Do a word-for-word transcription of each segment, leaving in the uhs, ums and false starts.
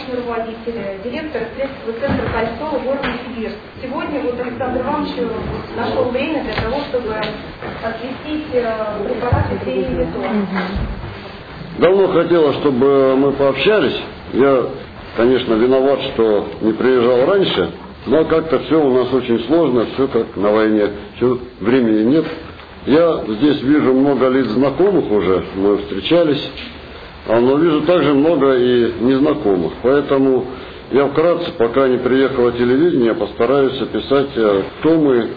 научный руководитель, директор исследовательского центра Кольцова города Новосибирск. Сегодня вот Александр Иванович нашел время для того, чтобы осветить препараты тренилитон. Давно хотела, чтобы мы пообщались. Я, конечно, виноват, что не приезжал раньше, но как-то все у нас очень сложно, все как на войне, все, времени нет. Я здесь вижу много лиц знакомых уже, мы встречались, но вижу также много и незнакомых. Поэтому я вкратце, пока не приехало телевидение, постараюсь описать, кто мы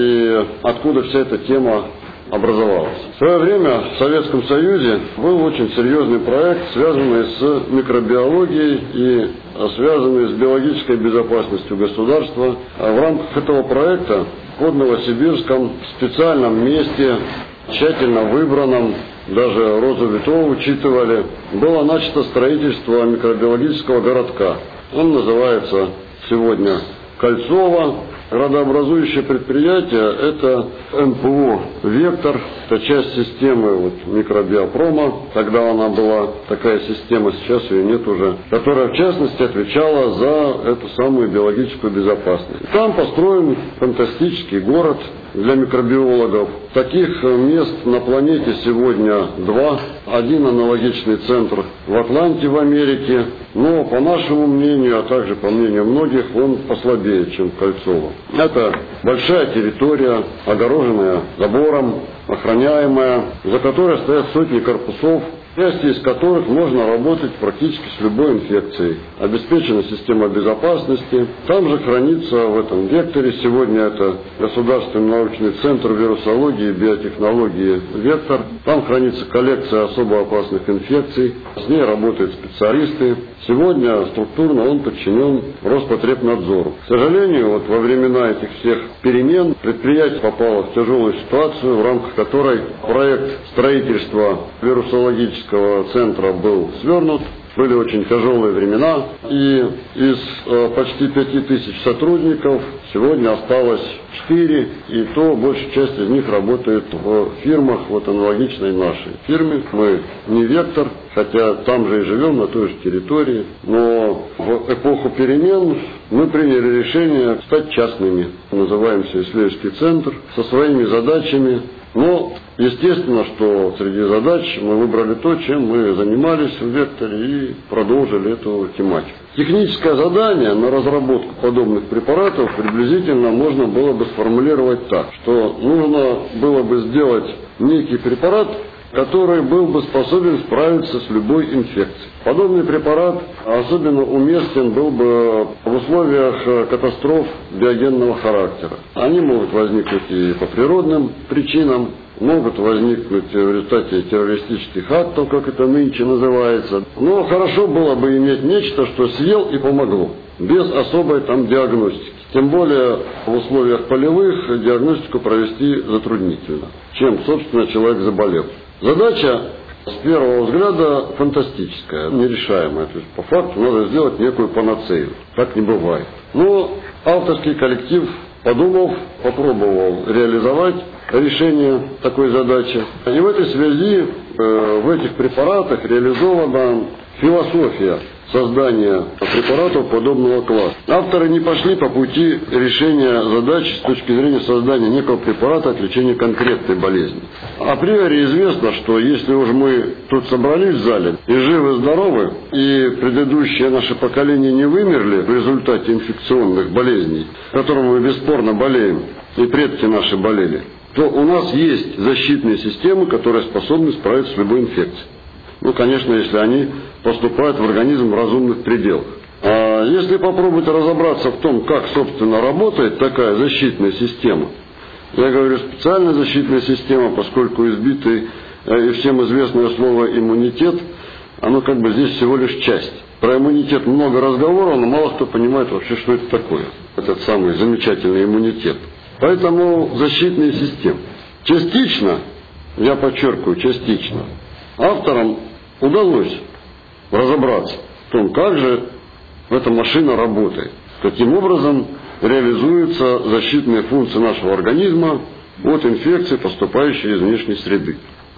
и откуда вся эта тема образовалась. В свое время в Советском Союзе был очень серьезный проект, связанный с микробиологией и связанный с биологической безопасностью государства. В рамках этого проекта под Новосибирском в специальном месте, тщательно выбранном, даже розу ветров учитывали, было начато строительство микробиологического городка. Он называется сегодня Кольцово. Градообразующее предприятие – это эн пэ о «Вектор», это часть системы вот, микробиопрома, тогда она была такая система, сейчас ее нет уже, которая в частности отвечала за эту самую биологическую безопасность. Там построен фантастический город для микробиологов. Таких мест на планете сегодня два. Один аналогичный центр в Атланте в Америке, но по нашему мнению, а также по мнению многих, он послабее, чем Кольцово. Это большая территория, огороженная забором, охраняемая, за которой стоят сотни корпусов, части из которых можно работать практически с любой инфекцией. Обеспечена система безопасности. Там же хранится в этом векторе, сегодня это Государственный научный центр вирусологии и биотехнологии «Вектор». Там хранится коллекция особо опасных инфекций. С ней работают специалисты. Сегодня структурно он подчинен Роспотребнадзору. К сожалению, вот во времена этих всех перемен предприятие попало в тяжелую ситуацию, в рамках которой проект строительства вирусологического центра был свернут. Были очень тяжелые времена, и из э, почти пяти тысяч сотрудников сегодня осталось четыре, и то большая часть из них работает в фирмах, вот аналогичной нашей фирме. Мы не «Вектор», хотя там же и живем, на той же территории, но в эпоху перемен мы приняли решение стать частными. Называемся исследовательский центр со своими задачами. Но, естественно, что среди задач мы выбрали то, чем мы занимались в «Векторе» и продолжили эту тематику. Техническое задание на разработку подобных препаратов приблизительно можно было бы сформулировать так, что нужно было бы сделать некий препарат, который был бы способен справиться с любой инфекцией. Подобный препарат особенно уместен был бы в условиях катастроф биогенного характера. Они могут возникнуть и по природным причинам, могут возникнуть в результате террористических актов, как это нынче называется. Но хорошо было бы иметь нечто, что съел и помогло, без особой там диагностики. Тем более в условиях полевых диагностику провести затруднительно, чем, собственно, человек заболел. Задача с первого взгляда фантастическая, нерешаемая. То есть по факту надо сделать некую панацею. Так не бывает. Но авторский коллектив, подумав, попробовал реализовать решение такой задачи. И в этой связи э, в этих препаратах реализована философия создания препаратов подобного класса. Авторы не пошли по пути решения задач с точки зрения создания некого препарата от лечения конкретной болезни. Априори известно, что если уж мы тут собрались в зале и живы-здоровы, и предыдущее наше поколение не вымерли в результате инфекционных болезней, которым мы бесспорно болеем, и предки наши болели, то у нас есть защитные системы, которые способны справиться с любой инфекцией. Ну, конечно, если они поступают в организм в разумных пределах. А если попробовать разобраться в том, как, собственно, работает такая защитная система, я говорю специальная защитная система, поскольку избитый и всем известное слово иммунитет, оно как бы здесь всего лишь часть. Про иммунитет много разговоров, но мало кто понимает вообще, что это такое, этот самый замечательный иммунитет. Поэтому защитные системы. Частично, я подчеркиваю, частично, авторам удалось разобраться в том, как же эта машина работает, каким образом реализуются защитные функции нашего организма от инфекций, поступающей из внешней среды.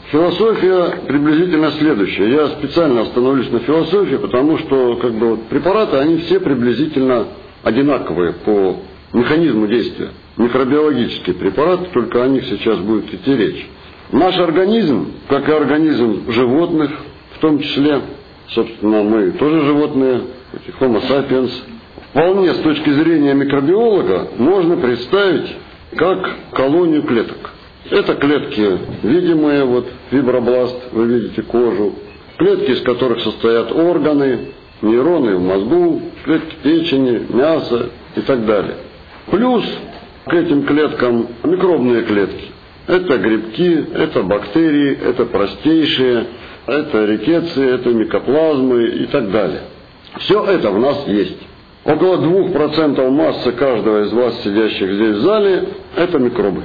Философия приблизительно следующая. Я специально остановлюсь на философии, потому что как бы, вот, препараты, они все приблизительно одинаковые по механизму действия. Микробиологические препараты, только о них сейчас будет идти речь. Наш организм, как и организм животных, в том числе, собственно, мы тоже животные, Homo sapiens, вполне с точки зрения микробиолога можно представить как колонию клеток. Это клетки видимые, вот фибробласт, вы видите кожу, клетки, из которых состоят органы, нейроны в мозгу, клетки печени, мясо и так далее. Плюс к этим клеткам микробные клетки. Это грибки, это бактерии, это простейшие, это рикеции, это микоплазмы и так далее. Все это в нас есть. Около двух процентов массы каждого из вас, сидящих здесь в зале, это микробы.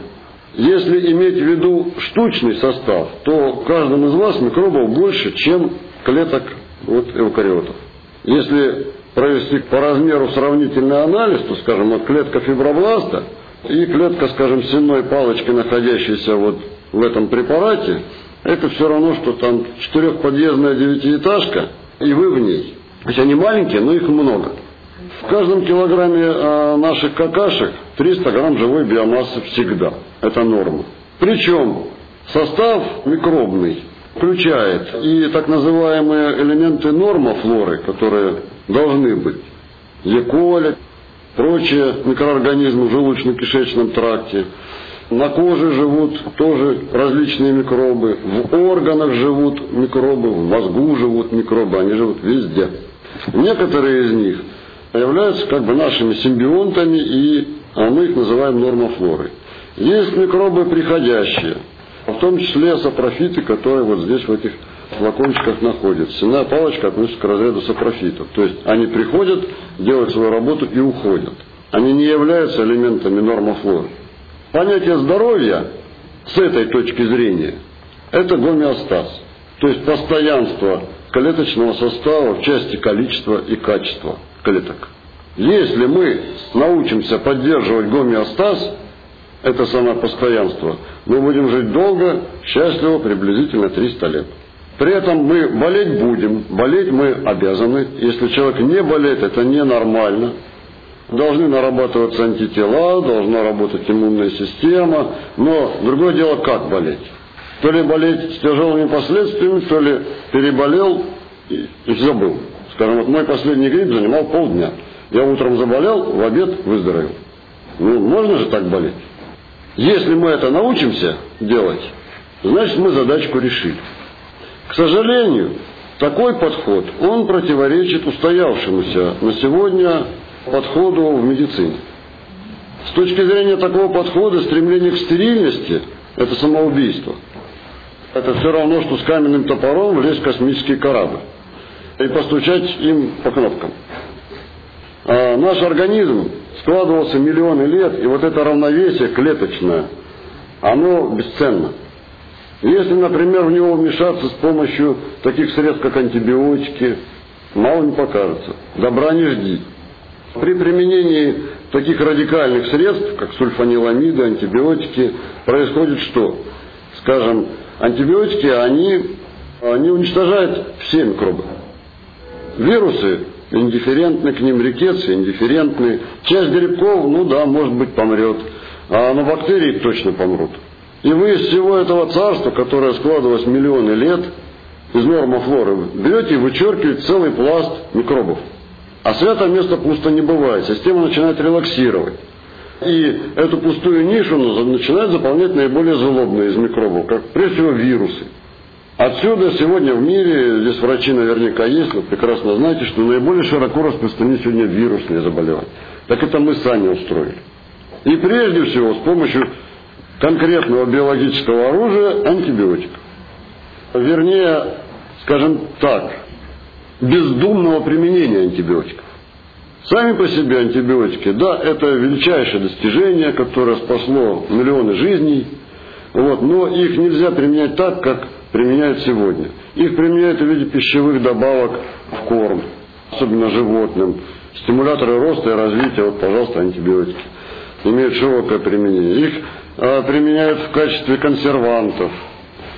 Если иметь в виду штучный состав, то в каждом из вас микробов больше, чем клеток вот, эукариотов. Если провести по размеру сравнительный анализ, то, скажем, вот клетка фибробласта и клетка, скажем, сенной палочки, находящейся вот в этом препарате, это все равно, что там четырехподъездная девятиэтажка, и вы в ней. То есть они маленькие, но их много. В каждом килограмме э, наших какашек триста грамм живой биомассы всегда. Это норма. Причем состав микробный включает и так называемые элементы нормофлоры, которые должны быть. Е. коли, прочие микроорганизмы в желудочно-кишечном тракте. На коже живут тоже различные микробы. В органах живут микробы, в мозгу живут микробы. Они живут везде. Некоторые из них являются как бы нашими симбионтами, и мы их называем нормофлорой. Есть микробы приходящие, в том числе сапрофиты, которые вот здесь в этих флакончиках находятся. Сенная палочка относится к разряду сапрофитов. То есть они приходят, делают свою работу и уходят. Они не являются элементами нормофлоры. Понятие здоровья с этой точки зрения – это гомеостаз. То есть постоянство клеточного состава в части количества и качества клеток. Если мы научимся поддерживать гомеостаз, это самопостоянство, мы будем жить долго, счастливо, приблизительно триста лет. При этом мы болеть будем, болеть мы обязаны. Если человек не болеет, это ненормально. Должны нарабатываться антитела, должна работать иммунная система, но другое дело, как болеть. То ли болеть с тяжелыми последствиями, то ли переболел и, и забыл. Скажем, вот мой последний грипп занимал полдня. Я утром заболел, в обед выздоровел. Ну, можно же так болеть? Если мы это научимся делать, значит, мы задачку решили. К сожалению, такой подход, он противоречит устоявшемуся на сегодня подходу в медицине. С точки зрения такого подхода, стремление к стерильности – это самоубийство. Это все равно, что с каменным топором влезть в космический корабль и постучать им по кнопкам. А наш организм складывался миллионы лет, и вот это равновесие клеточное, оно бесценно. Если, например, в него вмешаться с помощью таких средств, как антибиотики, мало не покажется. Добра не жди. При применении таких радикальных средств, как сульфаниламиды, антибиотики, происходит что? Скажем, антибиотики, они, они уничтожают все микробы. Вирусы индифферентны к ним, рикеции индифферентны. Часть грибков, ну да, может быть, помрет. А на бактерии точно помрут. И вы из всего этого царства, которое складывалось миллионы лет, из нормофлоры, берете и вычеркиваете целый пласт микробов. А святое место пусто не бывает. Система начинает релаксировать. И эту пустую нишу начинают заполнять наиболее злобные из микробов, как прежде всего вирусы. Отсюда сегодня в мире, здесь врачи наверняка есть, вы прекрасно знаете, что наиболее широко распространены сегодня вирусные заболевания. Так это мы сами устроили. И прежде всего с помощью конкретного биологического оружия антибиотиков. Вернее, скажем так, бездумного применения антибиотиков. Сами по себе антибиотики, да, это величайшее достижение, которое спасло миллионы жизней, вот, но их нельзя применять так, как применяют сегодня. Их применяют в виде пищевых добавок в корм, особенно животным. Стимуляторы роста и развития, вот, пожалуйста, антибиотики. Имеют широкое применение. Их а, применяют в качестве консервантов.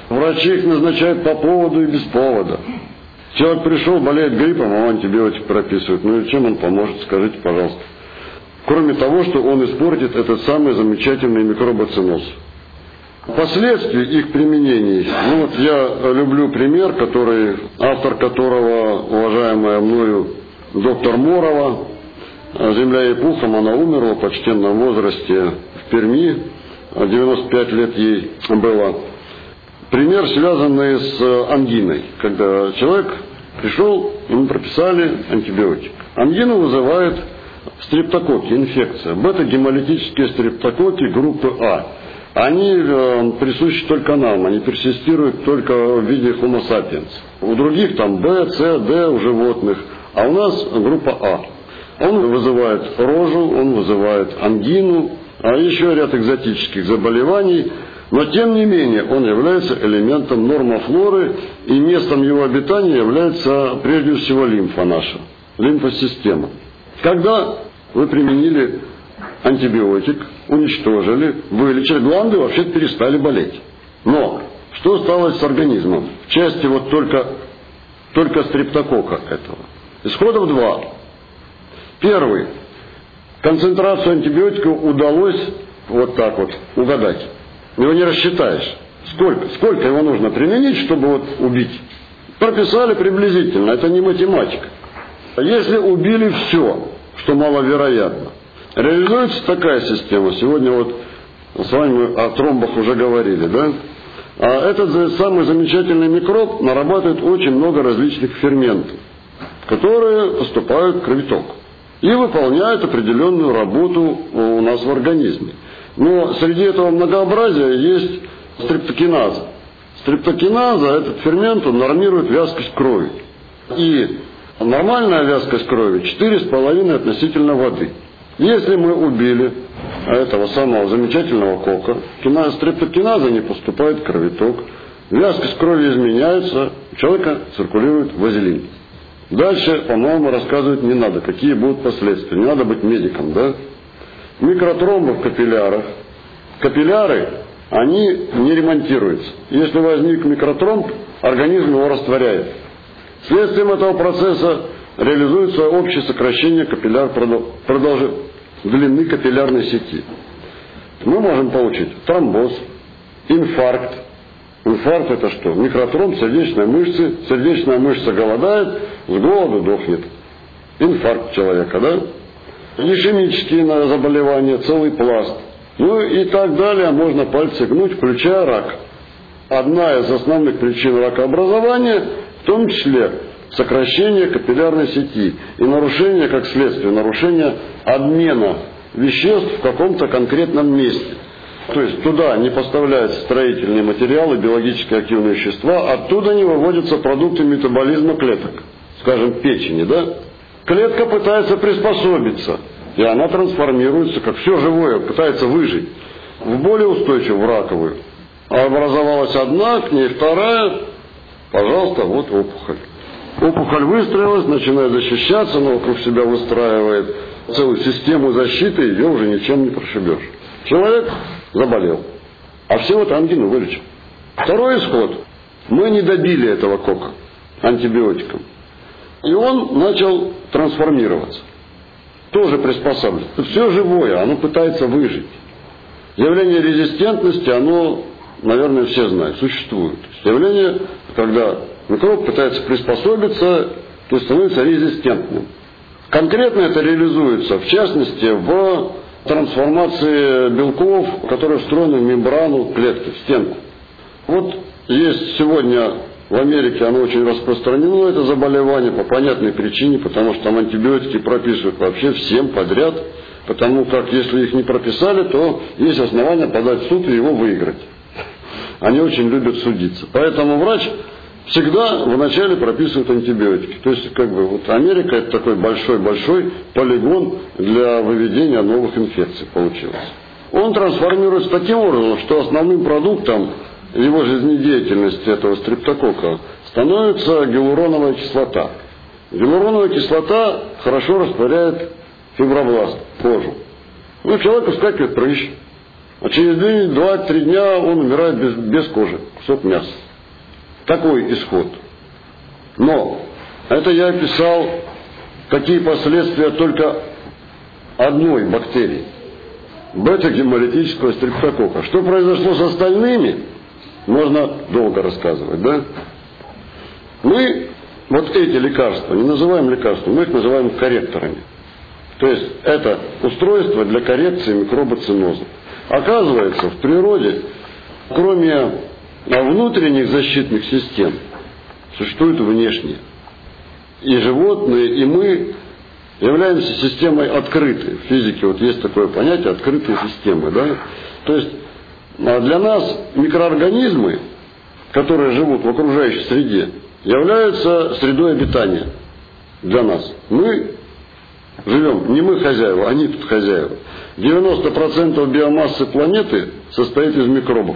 Врачи их назначают по поводу и без повода. Человек пришел, болеет гриппом, а антибиотик прописывают. Ну и чем он поможет, скажите, пожалуйста. Кроме того, что он испортит этот самый замечательный микробацилоз. Последствия их применений. Ну вот я люблю пример, который, автор которого, уважаемая мною доктор Морова, земля ей пухом, она умерла в почтенном возрасте в Перми, девяносто пять лет ей было. Пример, связанный с ангиной, когда человек пришел, ему прописали антибиотик. Ангину вызывает стрептококки, инфекция, бета-гемолитические стрептококки группы А. Они э, присущи только нам, они персистируют только в виде Homo sapiens. У других там Б, С, Д у животных, а у нас группа А. Он вызывает рожу, он вызывает ангину, а еще ряд экзотических заболеваний, но тем не менее он является элементом нормофлоры, и местом его обитания является прежде всего лимфа наша, лимфосистема. Когда вы применили антибиотик, уничтожили, вылечили, гланды вообще перестали болеть. Но что стало с организмом? В части вот только, только стрептокока этого. Исходов два. Первый. Концентрацию антибиотика удалось вот так вот угадать. Его не рассчитаешь. Сколько, сколько его нужно применить, чтобы вот убить? Прописали приблизительно, это не математика. Если убили все, что маловероятно, реализуется такая система. Сегодня вот с вами мы о тромбах уже говорили, да? А этот самый замечательный микроб нарабатывает очень много различных ферментов, которые поступают в кровоток и выполняют определенную работу у нас в организме. Но среди этого многообразия есть стрептокиназа. Стрептокиназа, этот фермент, он нормирует вязкость крови. И нормальная вязкость крови четыре с половиной относительно воды. Если мы убили этого самого замечательного кока, стрептокиназа не поступает в кровоток, вязкость крови изменяется, у человека циркулирует вазелин. Дальше, по-моему, рассказывать не надо, какие будут последствия. Не надо быть медиком, да? Микротромбы в капиллярах. Капилляры, они не ремонтируются. Если возник микротромб, организм его растворяет. Следствием этого процесса реализуется общее сокращение капилляр продолж... длины капиллярной сети. Мы можем получить тромбоз, инфаркт. Инфаркт это что? Микротромб сердечной мышцы. Сердечная мышца голодает, с голоду дохнет. Инфаркт человека, да? Ишемические заболевания, целый пласт. Ну и так далее, можно пальцы гнуть, включая рак. Одна из основных причин ракообразования, в том числе сокращение капиллярной сети и нарушение, как следствие, нарушение обмена веществ в каком-то конкретном месте. То есть туда не поставляются строительные материалы, биологически активные вещества, оттуда не выводятся продукты метаболизма клеток, скажем, печени, да? Клетка пытается приспособиться, и она трансформируется, как все живое, пытается выжить в более устойчивую, в раковую. А образовалась одна, к ней вторая, пожалуйста, вот опухоль. Опухоль выстроилась, начинает защищаться, но вокруг себя выстраивает целую систему защиты, ее уже ничем не прошибешь. Человек заболел, а всего-то ангину вылечил. Второй исход. Мы не добили этого кока антибиотиком. И он начал трансформироваться. Тоже приспосабливается. Все живое, оно пытается выжить. Явление резистентности, оно, наверное, все знают, существует. Явление, когда микроб пытается приспособиться, то есть становится резистентным. Конкретно это реализуется, в частности, в трансформации белков, которые встроены в мембрану клетки, в стенку. Вот есть сегодня в Америке оно очень распространено, это заболевание, по понятной причине, потому что там антибиотики прописывают вообще всем подряд, потому как если их не прописали, то есть основания подать в суд и его выиграть. Они очень любят судиться. Поэтому врач всегда вначале прописывает антибиотики. То есть, как бы, вот Америка это такой большой-большой полигон для выведения новых инфекций получился. Он трансформируется таким образом, что основным продуктом его жизнедеятельности этого стрептокока становится гиалуроновая кислота. Гиалуроновая кислота хорошо растворяет фибробласт, кожу. Ну, человек вскакивает прыщ. а через два-три дня он умирает без, без кожи, кусок мяса. Такой исход. Но это я описал, какие последствия только одной бактерии. Бета-гемолитического стрептококка. Что произошло с остальными, можно долго рассказывать, да? Мы вот эти лекарства не называем лекарствами, мы их называем корректорами. То есть это устройство для коррекции микробоциноза. Оказывается, в природе, кроме внутренних защитных систем, существуют внешние. И животные, и мы являемся системой открытой. В физике вот есть такое понятие открытые системы. Да? То есть для нас микроорганизмы, которые живут в окружающей среде, являются средой обитания для нас. Мы живем, не мы хозяева, они тут хозяева. девяносто процентов биомассы планеты состоит из микробов.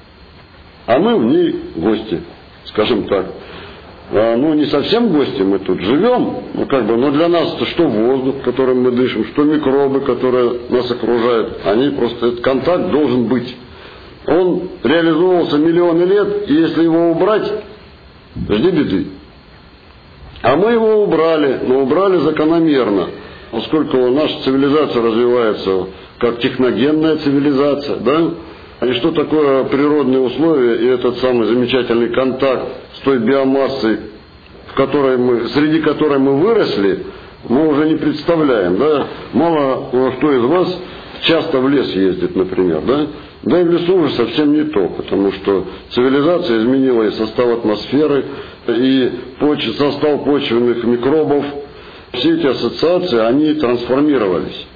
А мы в ней гости, скажем так. А, ну, не совсем гости, мы тут живем, ну, как бы, но для нас это что воздух, которым мы дышим, что микробы, которые нас окружают, они просто, этот контакт должен быть. Он реализовывался миллионы лет, и если его убрать, жди беды. А мы его убрали, но убрали закономерно, поскольку наша цивилизация развивается как техногенная цивилизация, да? И что такое природные условия и этот самый замечательный контакт с той биомассой, в которой мы, среди которой мы выросли, мы уже не представляем, да? Мало кто из вас часто в лес ездит, например, да? Да и в лесу уже совсем не то, потому что цивилизация изменила и состав атмосферы, и поч- состав почвенных микробов. Все эти ассоциации, они трансформировались.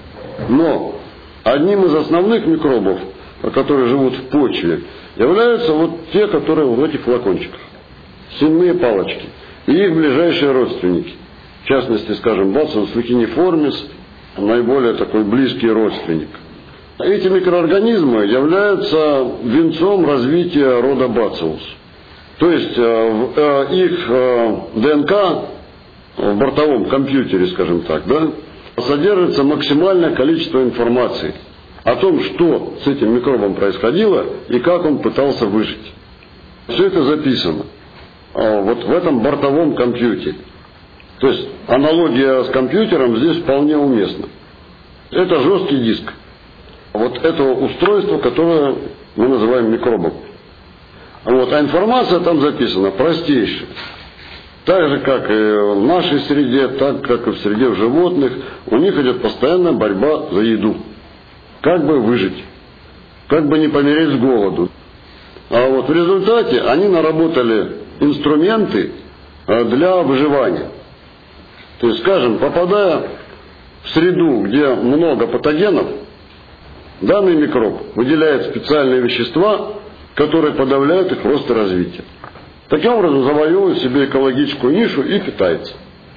Но одним из основных микробов, которые живут в почве, являются вот те, которые в этих флакончиках. Сенные палочки. И их ближайшие родственники. В частности, скажем, Bacillus leukiniformis, наиболее такой близкий родственник. Эти микроорганизмы являются венцом развития рода Bacillus. То есть их ДНК в бортовом компьютере, скажем так, да, содержится максимальное количество информации о том, что с этим микробом происходило и как он пытался выжить. Все это записано вот в этом бортовом компьютере. То есть аналогия с компьютером здесь вполне уместна. Это жесткий диск вот этого устройства, которое мы называем микробом. Вот, а информация там записана простейшая. Так же, как и в нашей среде, так как и в среде животных, у них идет постоянная борьба за еду. Как бы выжить, как бы не помереть с голоду. А вот в результате они наработали инструменты для выживания. То есть, скажем, попадая в среду, где много патогенов, данный микроб выделяет специальные вещества, которые подавляют их рост и развитие. Таким образом завоевывает себе экологическую нишу и питается.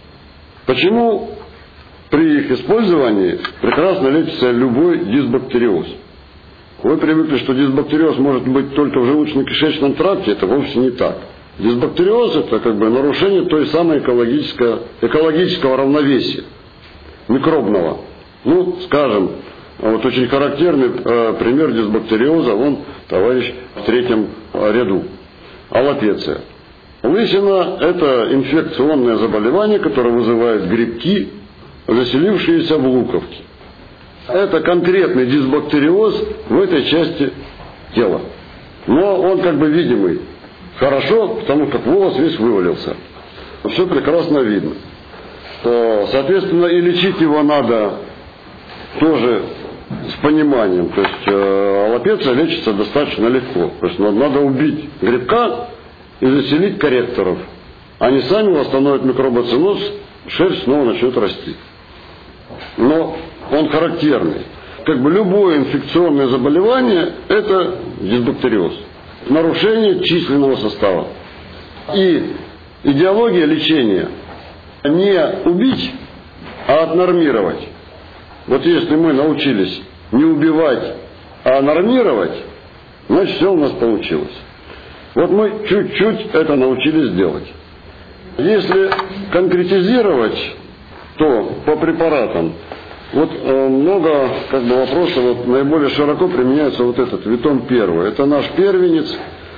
Почему при их использовании прекрасно лечится любой дисбактериоз? Вы привыкли, что дисбактериоз может быть только в желудочно-кишечном тракте, это вовсе не так. Дисбактериоз – это как бы нарушение той самой экологического, экологического равновесия, микробного. Ну, скажем, вот очень характерный э, пример дисбактериоза, вон товарищ в третьем ряду. Аллопеция. Лысина – это инфекционное заболевание, которое вызывает грибки, заселившиеся в луковки. Это конкретный дисбактериоз в этой части тела. Но он как бы видимый. Хорошо, потому как волос весь вывалился. Все прекрасно видно. Соответственно, и лечить его надо тоже с пониманием. То есть э, аллопеция лечится достаточно легко. То есть надо убить грибка и заселить корректоров. Они сами восстановят микробоциноз, шерсть снова начнет расти. Но он характерный. Как бы любое инфекционное заболевание – это дисбактериоз. Нарушение численного состава. И идеология лечения не убить, а отнормировать. Вот если мы научились не убивать, а нормировать, значит все у нас получилось. Вот мы чуть-чуть это научились делать. Если конкретизировать, то по препаратам Вот э, много как бы вопросов, вот, наиболее широко применяется вот этот Витон первый. Это наш первенец,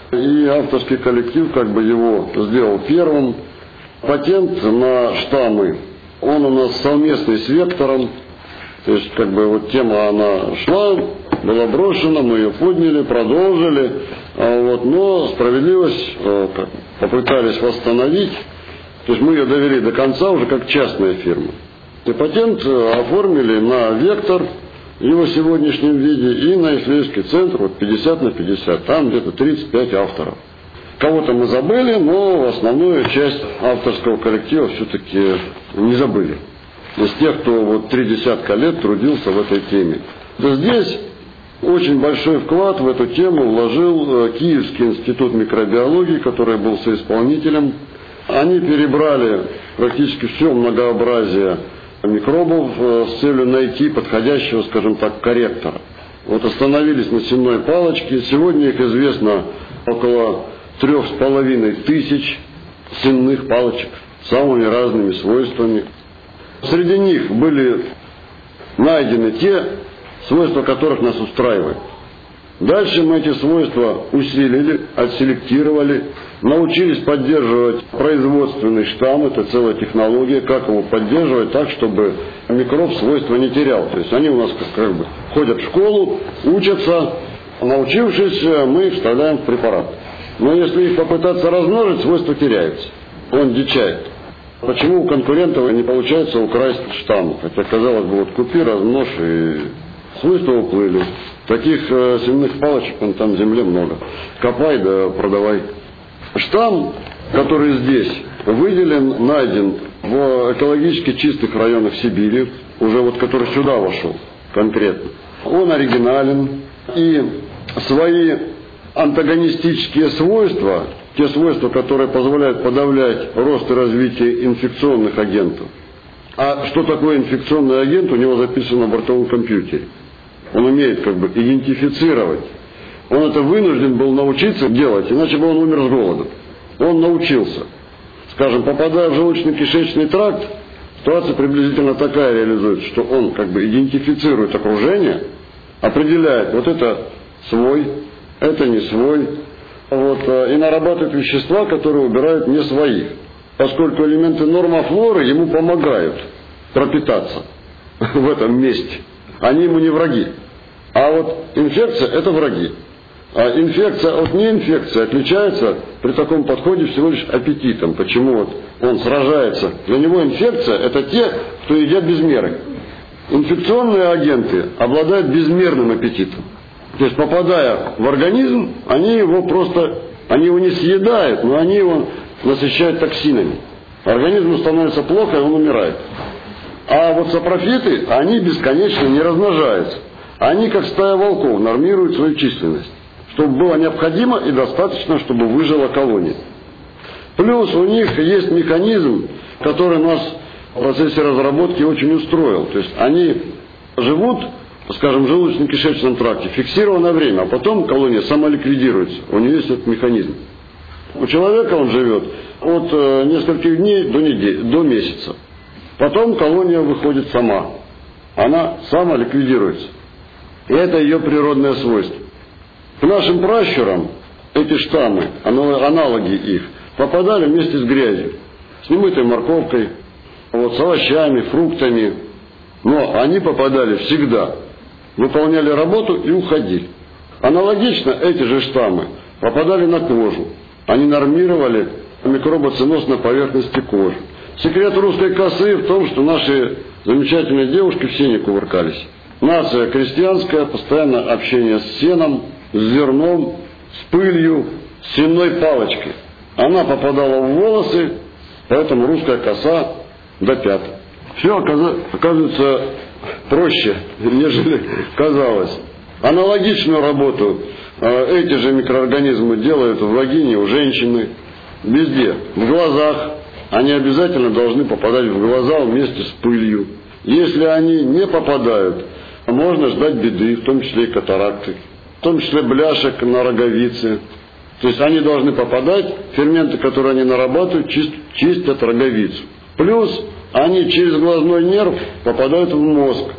и авторский коллектив как бы его сделал первым. Патент на штаммы, он у нас совместный с Вектором. То есть, как бы, вот тема, она шла, была брошена, мы ее подняли, продолжили, а вот, но справедливость э, попытались восстановить. То есть, мы ее довели до конца уже как частная фирма. И патент оформили на Вектор в его сегодняшнем виде и на исследовательский центр, вот пятьдесят на пятьдесят, там где-то тридцать пять авторов. Кого-то мы забыли, но основную часть авторского коллектива все-таки не забыли. Из тех, кто вот три десятка лет трудился в этой теме. То здесь очень большой вклад в эту тему вложил Киевский институт микробиологии, который был соисполнителем. Они перебрали практически все многообразие микробов с целью найти подходящего, скажем так, корректора. Вот остановились на сенной палочке. Сегодня их известно около трех с половиной тысяч сенных палочек с самыми разными свойствами. Среди них были найдены те свойства, которых нас устраивают. Дальше мы эти свойства усилили, отселектировали, научились поддерживать производственный штамм, это целая технология, как его поддерживать так, чтобы микроб свойства не терял. То есть они у нас как, как бы ходят в школу, учатся, научившись, мы их вставляем в препарат. Но если их попытаться размножить, свойства теряются, он дичает. Почему у конкурентов не получается украсть штамм? Хотя, казалось бы, вот купи, размножь, и свойства уплыли. Таких э, семенных палочек вон там в земле много. Копай да продавай. Штамм, который здесь выделен, найден в экологически чистых районах Сибири, уже вот который сюда вошел конкретно. Он оригинален, и свои антагонистические свойства, те свойства, которые позволяют подавлять рост и развитие инфекционных агентов. А что такое инфекционный агент, у него записано на бортовом компьютере. Он умеет как бы идентифицировать. Он это вынужден был научиться делать, иначе бы он умер с голоду. Он научился. Скажем, попадая в желудочно-кишечный тракт, ситуация приблизительно такая реализуется, что он как бы идентифицирует окружение, определяет, вот это свой, это не свой, вот, и нарабатывает вещества, которые убирают не своих, поскольку элементы нормофлоры ему помогают пропитаться в этом месте. Они ему не враги. А вот инфекция – это враги. А инфекция от неинфекции отличается при таком подходе всего лишь аппетитом. Почему вот он сражается? Для него инфекция – это те, кто едят без меры. Инфекционные агенты обладают безмерным аппетитом. То есть, попадая в организм, они его просто, они его не съедают, но они его насыщают токсинами. Организму становится плохо, и он умирает. А вот сапрофиты, они бесконечно не размножаются. Они, как стая волков, нормируют свою численность, чтобы было необходимо и достаточно, чтобы выжила колония. Плюс у них есть механизм, который нас в процессе разработки очень устроил. То есть они живут, скажем, в желудочно-кишечном тракте фиксированное время, а потом колония самоликвидируется. У нее есть этот механизм. У человека он живет от э, нескольких дней до недели, до месяца. Потом колония выходит сама. Она самоликвидируется. И это ее природное свойство. К нашим пращурам эти штаммы, аналоги их, попадали вместе с грязью. С немытой морковкой, вот, с овощами, фруктами. Но они попадали всегда. Выполняли работу и уходили. Аналогично эти же штаммы попадали на кожу. Они нормировали микробоценоз на поверхности кожи. Секрет русской косы в том, что наши замечательные девушки все не кувыркались. Нация крестьянская, постоянное общение с сеном, с зерном, с пылью, с сенной палочкой. Она попадала в волосы, поэтому русская коса до пят. Все оказывается проще, нежели казалось. Аналогичную работу э, эти же микроорганизмы делают в вагине у женщины, везде, в глазах. Они обязательно должны попадать в глаза вместе с пылью. Если они не попадают, можно ждать беды, в том числе и катаракты, в том числе бляшек на роговице. То есть они должны попадать, ферменты, которые они нарабатывают, чист, чистят роговицу. Плюс они через глазной нерв попадают в мозг.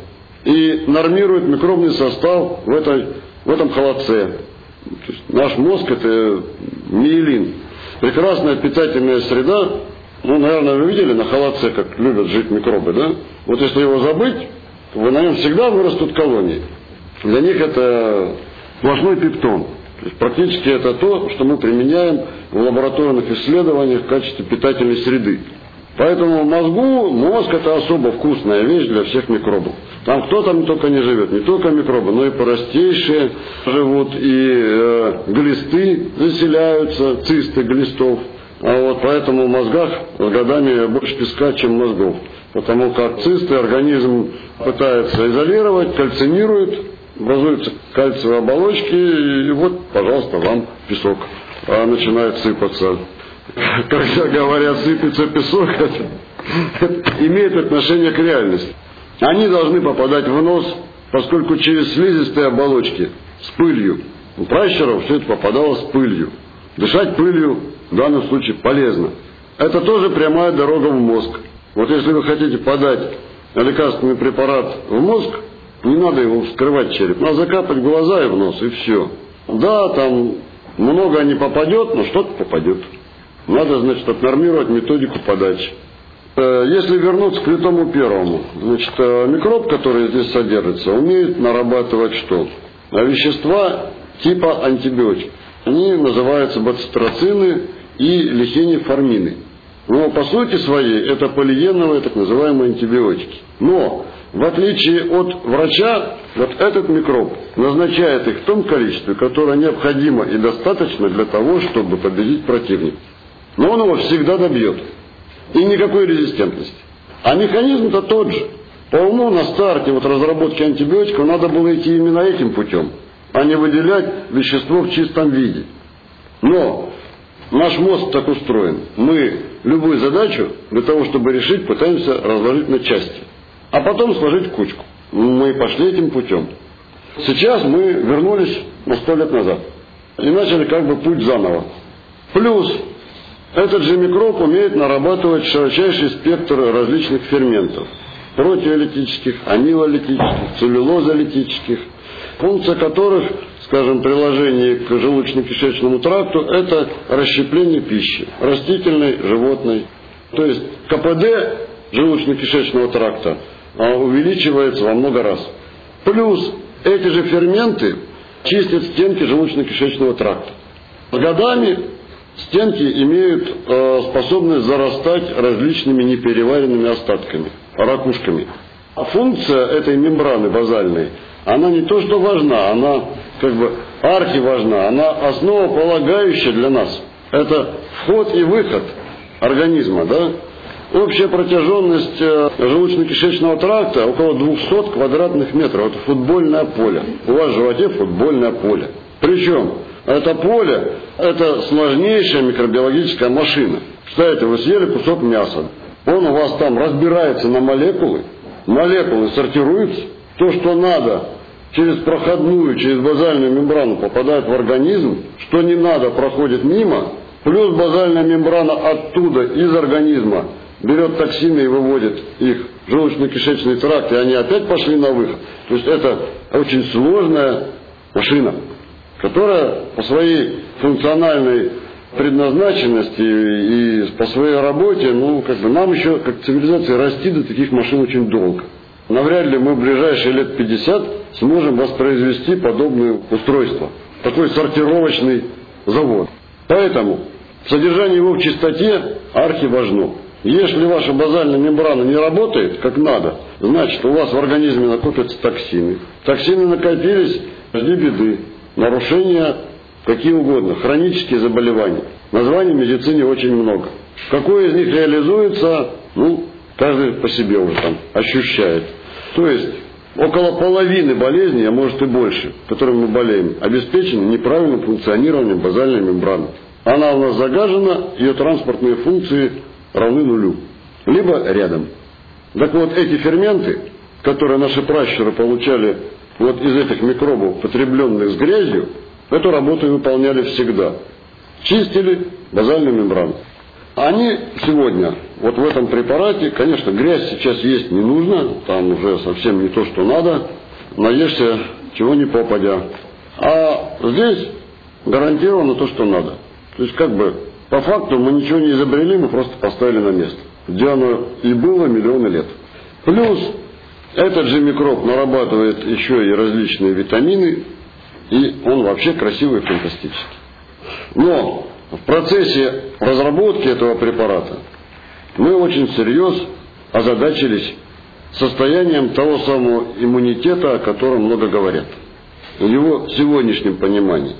и нормирует микробный состав в, этой, в этом холодце. То есть наш мозг – это миелин. Прекрасная питательная среда. Ну, наверное, вы видели на холодце, как любят жить микробы, да? Вот если его забыть, то на нем всегда вырастут колонии. Для них это сплошной пептон. То есть практически это то, что мы применяем в лабораторных исследованиях в качестве питательной среды. Поэтому в мозгу, мозг – это особо вкусная вещь для всех микробов. Там кто там только не живет, не только микробы, но и простейшие живут, и э, глисты заселяются, цисты глистов. А вот поэтому в мозгах с годами больше песка, чем мозгов. Потому как цисты организм пытается изолировать, кальцинирует, образуются кальциевые оболочки, и вот, пожалуйста, вам песок а начинает сыпаться. Когда говорят «сыпется песок», это имеет отношение к реальности. Они должны попадать в нос, поскольку через слизистые оболочки с пылью. У пращуров все это попадало с пылью. Дышать пылью в данном случае полезно. Это тоже прямая дорога в мозг. Вот если вы хотите подать лекарственный препарат в мозг, не надо его вскрывать череп, надо закапать глаза и в нос, и все. Да, там много не попадет, но что-то попадет. Надо, значит, отнормировать методику подачи. Если вернуться к литому первому, значит, микроб, который здесь содержится, умеет нарабатывать что? Вещества типа антибиотиков. Они называются бацитроцины и лихенеформины. Но по сути своей это полиеновые так называемые антибиотики. Но в отличие от врача, вот этот микроб назначает их в том количестве, которое необходимо и достаточно для того, чтобы победить противника. Но он его всегда добьет. И никакой резистентности. А механизм-то тот же. По уму на старте вот разработки антибиотиков надо было идти именно этим путем, а не выделять вещество в чистом виде. Но наш мозг так устроен. Мы любую задачу для того, чтобы решить, пытаемся разложить на части. А потом сложить в кучку. Мы пошли этим путем. Сейчас мы вернулись на сто лет назад. И начали как бы путь заново. Плюс этот же микроб умеет нарабатывать широчайший спектр различных ферментов. Протеолитических, амилолитических, целлюлозолитических. Функция которых, скажем, приложение к желудочно-кишечному тракту, это расщепление пищи. Растительной, животной. То есть КПД желудочно-кишечного тракта увеличивается во много раз. Плюс эти же ферменты чистят стенки желудочно-кишечного тракта. С годами стенки имеют э, способность зарастать различными непереваренными остатками, ракушками. А функция этой мембраны базальной, она не то что важна, она как бы архиважна, она основополагающая для нас. Это вход и выход организма, да? Общая протяженность э, желудочно-кишечного тракта около двухсот квадратных метров. Это футбольное поле. У вас в животе футбольное поле. Причем это поле, это сложнейшая микробиологическая машина. Представляете, вы съели кусок мяса. Он у вас там разбирается на молекулы. Молекулы сортируются. То, что надо, через проходную, через базальную мембрану попадает в организм. Что не надо, проходит мимо. Плюс базальная мембрана оттуда, из организма, берет токсины и выводит их в желудочно-кишечный тракт, и они опять пошли на выход. То есть это очень сложная машина, которая по своей функциональной предназначенности и по своей работе, ну, как бы нам еще, как цивилизации, расти до таких машин очень долго. Навряд ли мы в ближайшие лет пятьдесят сможем воспроизвести подобное устройство. Такой сортировочный завод. Поэтому содержание его в чистоте архиважно. Если ваша базальная мембрана не работает как надо, значит у вас в организме накопятся токсины. Токсины накопились, жди беды. Нарушения какие угодно, хронические заболевания. Названий в медицине очень много. Какое из них реализуется, ну, каждый по себе уже там ощущает. То есть около половины болезней, а может и больше, которыми мы болеем, обеспечены неправильным функционированием базальной мембраны. Она у нас загажена, ее транспортные функции равны нулю. Либо рядом. Так вот, эти ферменты, которые наши пращуры получали вот из этих микробов, потребленных с грязью, эту работу выполняли всегда. Чистили базальную мембрану. они сегодня, вот в этом препарате, конечно, грязь сейчас есть не нужно, там уже совсем не то, что надо, наешься чего ни попадя. А здесь гарантировано то, что надо. То есть, как бы, по факту мы ничего не изобрели, мы просто поставили на место, где оно и было миллионы лет. Плюс этот же микроб нарабатывает еще и различные витамины, и он вообще красивый и фантастический. Но в процессе разработки этого препарата мы очень всерьез озадачились состоянием того самого иммунитета, о котором много говорят, в его сегодняшнем понимании.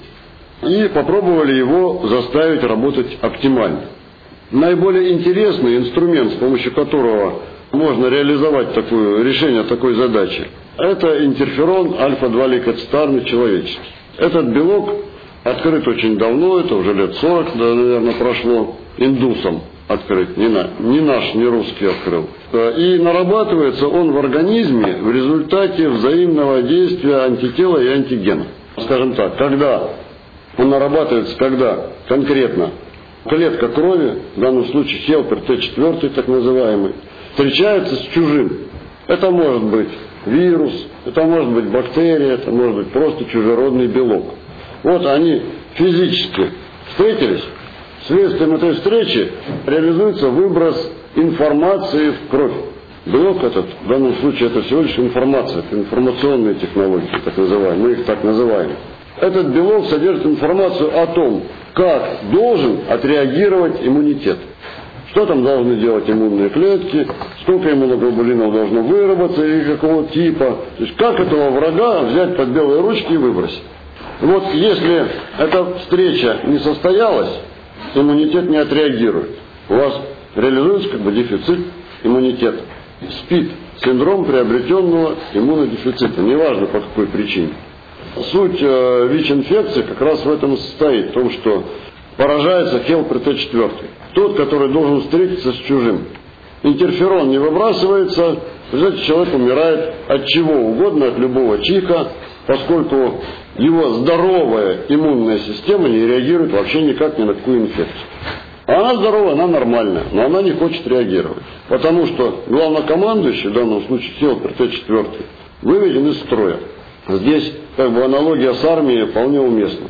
И попробовали его заставить работать оптимально. Наиболее интересный инструмент, с помощью которого можно реализовать такое, решение такой задачи, это интерферон альфа-два лейкоцитарный человеческий. Этот белок открыт очень давно, это уже лет сорок, да, наверное, прошло, индусом открыт, не, на, не наш, не русский открыл. И нарабатывается он в организме в результате взаимного действия антитела и антигена. Скажем так, когда он нарабатывается, когда конкретно клетка крови, в данном случае хелпер Т четыре, так называемый, встречается с чужим. Это может быть вирус, это может быть бактерия, это может быть просто чужеродный белок. Вот они физически встретились, следствием этой встречи реализуется выброс информации в кровь. Белок этот, в данном случае, это всего лишь информация, это информационные технологии, так называемые, мы их так называем. Этот белок содержит информацию о том, как должен отреагировать иммунитет. Что там должны делать иммунные клетки, сколько иммуноглобулинов должно выработаться и какого типа. То есть как этого врага взять под белые ручки и выбросить. Вот если эта встреча не состоялась, иммунитет не отреагирует. У вас реализуется как бы дефицит иммунитета. СПИД – синдром приобретенного иммунодефицита, неважно по какой причине. Суть э, ВИЧ-инфекции как раз в этом и состоит, в том, что поражается хелпер Т четыре, тот, который должен встретиться с чужим. Интерферон не выбрасывается, знаете, человек умирает от чего угодно, от любого чиха, поскольку его здоровая иммунная система не реагирует вообще никак ни на какую инфекцию. Она здоровая, она нормальная, но она не хочет реагировать. Потому что главнокомандующий, в данном случае хелпер Т четыре, выведен из строя. Здесь как бы аналогия с армией вполне уместна.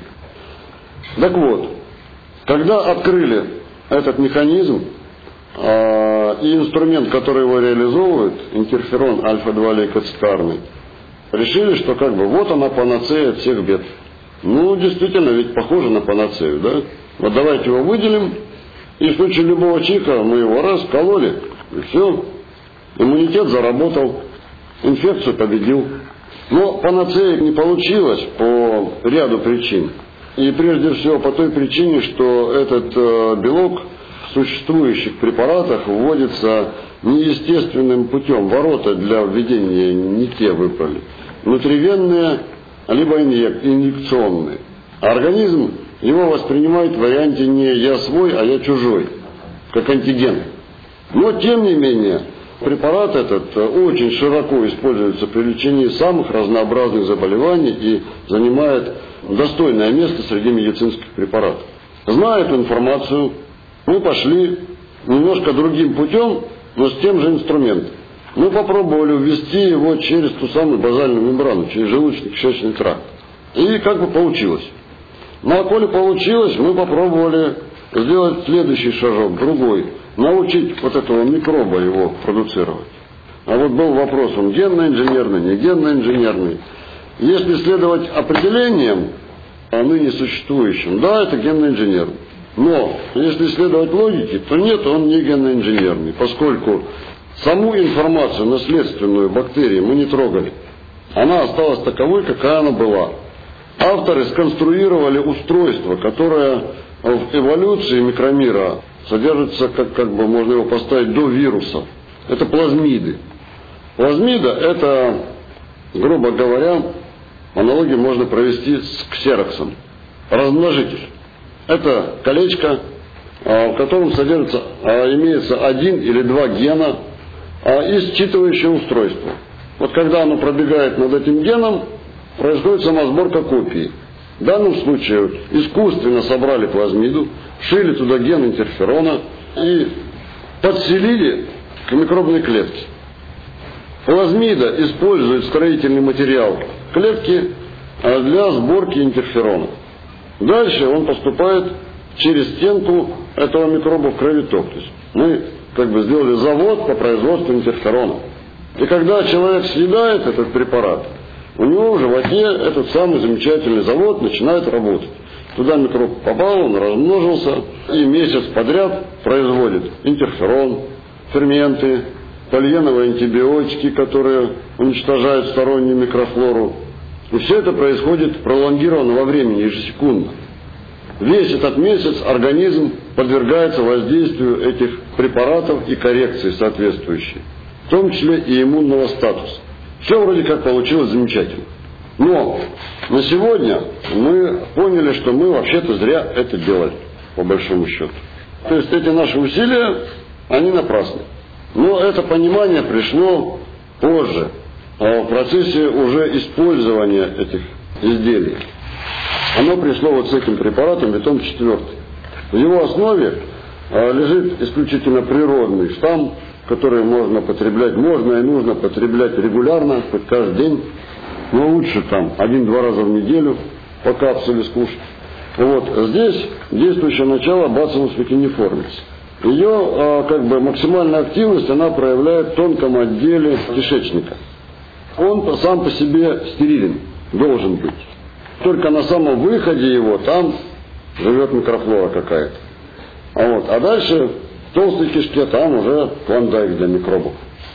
Так вот, когда открыли этот механизм э, и инструмент, который его реализовывает, интерферон альфа-два лейкоцитарный, решили, что как бы вот она панацея от всех бед. Ну, действительно, ведь похоже на панацею, да? Вот давайте его выделим, и в случае любого чиха мы его раз кололи, и все. Иммунитет заработал, инфекцию победил. Но панацея не получилось по ряду причин. И прежде всего по той причине, что этот э, белок в существующих препаратах вводится неестественным путем. Ворота для введения не те выбрали. Внутривенные, либо инъекционные. А организм его воспринимает в варианте не я свой, а я чужой, как антиген. Но тем не менее, препарат этот очень широко используется при лечении самых разнообразных заболеваний и занимает достойное место среди медицинских препаратов. Зная эту информацию, мы пошли немножко другим путем, но с тем же инструментом. Мы попробовали ввести его через ту самую базальную мембрану, через желудочно-кишечный тракт. И как бы получилось. Ну а коли получилось, мы попробовали сделать следующий шажок, другой. Научить вот этого микроба его продуцировать. А вот был вопрос, он генно-инженерный, не генно-инженерный. Если следовать определениям, ныне существующим, да, это генно-инженерный. Но если следовать логике, то нет, он не генно-инженерный, поскольку саму информацию наследственную бактерии мы не трогали. Она осталась таковой, какая она была. Авторы сконструировали устройство, которое в эволюции микромира содержится, как, как бы можно его поставить, до вируса. Это плазмиды. Плазмида – это, грубо говоря, аналогию можно провести с ксероксом. Размножитель. Это колечко, в котором содержится, имеется один или два гена и считывающее устройство. Вот когда оно пробегает над этим геном, происходит самосборка копии. В данном случае искусственно собрали плазмиду, вшили туда ген интерферона, и подселили к микробной клетке. Плазмида использует строительный материал клетки для сборки интерферона. Дальше он поступает через стенку этого микроба в кровоток. То есть мы как бы сделали завод по производству интерферона. И когда человек съедает этот препарат, у него в животе этот самый замечательный завод начинает работать. Туда микроб попал, он размножился и месяц подряд производит интерферон, ферменты, полиеновые антибиотики, которые уничтожают стороннюю микрофлору. И все это происходит пролонгированно во времени, ежесекундно. Весь этот месяц организм подвергается воздействию этих препаратов и коррекции соответствующей, в том числе и иммунного статуса. Все вроде как получилось замечательно. Но на сегодня мы поняли, что мы вообще-то зря это делали, по большому счету. То есть эти наши усилия, они напрасны. Но это понимание пришло позже, в процессе уже использования этих изделий. Оно пришло вот с этим препаратом Витом четвёртый. В его основе лежит исключительно природный штамм, который можно потреблять, можно и нужно потреблять регулярно, хоть каждый день, но лучше там один-два раза в неделю по капсуле скушать. Вот здесь действующее начало Bacillus vacciniformis. Ее как бы максимальная активность она проявляет в тонком отделе кишечника. Он сам по себе стерилен, должен быть. Только на самом выходе его там живет микрофлора какая-то. А, вот, а дальше в толстой кишке там уже клондайк для микробов.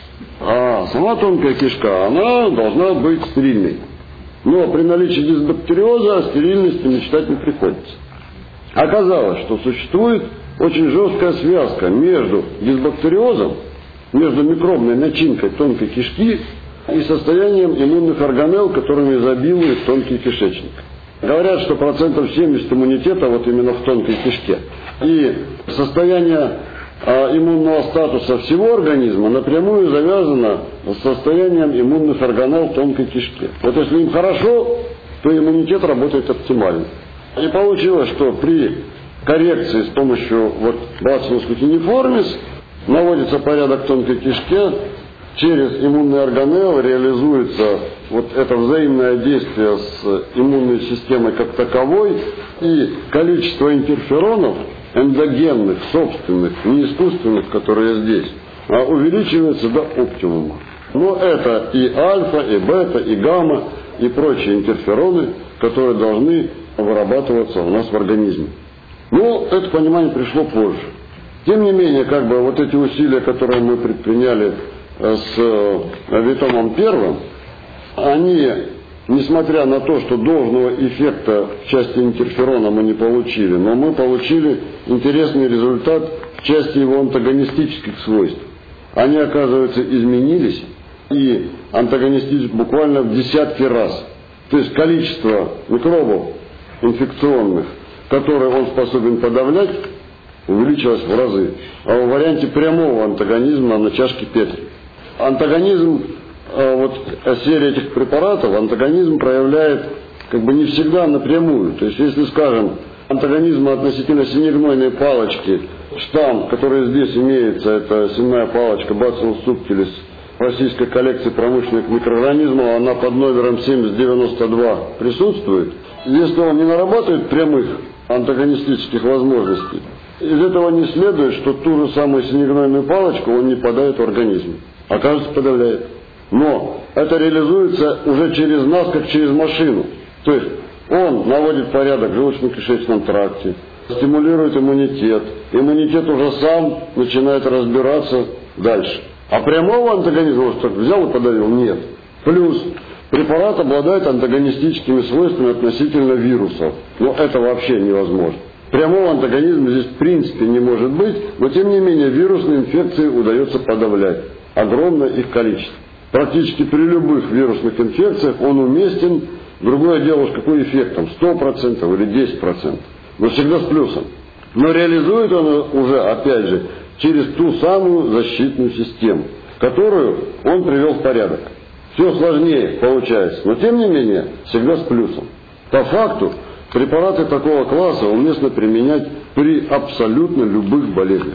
А сама тонкая кишка, она должна быть стерильной. Но при наличии дисбактериоза о стерильности мечтать не приходится. Оказалось, что существует очень жесткая связка между дисбактериозом, между микробной начинкой тонкой кишки и состоянием иммунных органелл, которыми изобилует тонкий кишечник. Говорят, что процентов семьдесят иммунитета вот именно в тонкой кишке. И состояние а, иммунного статуса всего организма напрямую завязано с состоянием иммунных органелл в тонкой кишке. Вот если им хорошо, то иммунитет работает оптимально. И получилось, что при коррекции с помощью вот, Bacillus vacciniformis наводится порядок в тонкой кишке, через иммунные органеллы реализуется вот это взаимное действие с иммунной системой как таковой, и количество интерферонов эндогенных, собственных, не искусственных, которые здесь, увеличивается до оптимума. Но это и альфа, и бета, и гамма, и прочие интерфероны, которые должны вырабатываться у нас в организме. Но это понимание пришло позже. Тем не менее, как бы вот эти усилия, которые мы предприняли с Витомом первым, они, несмотря на то, что должного эффекта в части интерферона мы не получили, но мы получили интересный результат в части его антагонистических свойств. Они, оказывается, изменились, и антагонистически буквально в десятки раз. То есть количество микробов инфекционных, которые он способен подавлять, увеличилось в разы. А в варианте прямого антагонизма на чашке Петри. Антагонизм, вот серия этих препаратов, антагонизм проявляет как бы не всегда напрямую. То есть, если, скажем, антагонизм относительно синегнойной палочки, штамм, который здесь имеется, это сенная палочка Bacillus subtilis российской коллекции промышленных микроорганизмов, она под номером семьдесят девяносто два присутствует. Если он не нарабатывает прямых антагонистических возможностей, из этого не следует, что ту же самую синегнойную палочку он не подает в организм. Оказывается, подавляет. Но это реализуется уже через нас, как через машину. То есть он наводит порядок в желудочно-кишечном тракте, стимулирует иммунитет. Иммунитет уже сам начинает разбираться дальше. А прямого антагонизма, что взял и подавил, нет. Плюс препарат обладает антагонистическими свойствами относительно вирусов. Но это вообще невозможно. Прямого антагонизма здесь в принципе не может быть, но тем не менее вирусные инфекции удается подавлять. Огромное их количество. Практически при любых вирусных инфекциях он уместен. Другое дело, с какой эффектом, сто процентов или десять процентов. Но всегда с плюсом. Но реализует он уже, опять же, через ту самую защитную систему, которую он привел в порядок. Все сложнее получается, но тем не менее всегда с плюсом. По факту препараты такого класса уместно применять при абсолютно любых болезнях.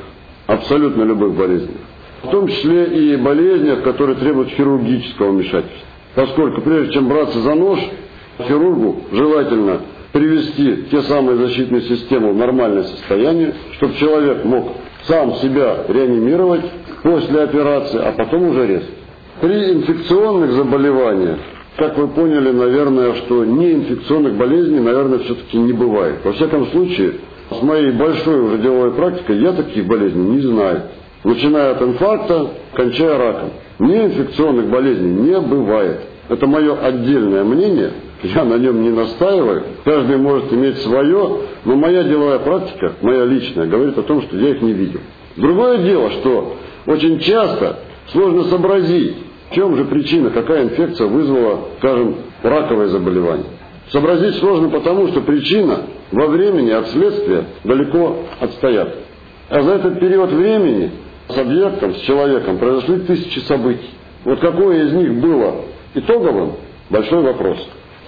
абсолютно любых болезней. В том числе и болезнях, которые требуют хирургического вмешательства. Поскольку прежде чем браться за нож, хирургу желательно привести те самые защитные системы в нормальное состояние, чтобы человек мог сам себя реанимировать после операции, а потом уже резать. При инфекционных заболеваниях, как вы поняли, наверное, что неинфекционных болезней, наверное, все-таки не бывает. Во всяком случае, с моей большой уже деловой практикой я таких болезней не знаю. Начиная от инфаркта, кончая раком. Неинфекционных болезней не бывает. Это мое отдельное мнение, я на нем не настаиваю. Каждый может иметь свое, но моя деловая практика, моя личная, говорит о том, что я их не видел. Другое дело, что очень часто сложно сообразить, в чем же причина, какая инфекция вызвала, скажем, раковое заболевание. Сообразить сложно потому, что причина во времени от следствия далеко отстоят. А за этот период времени с объектом, с человеком произошли тысячи событий. Вот какое из них было итоговым – большой вопрос.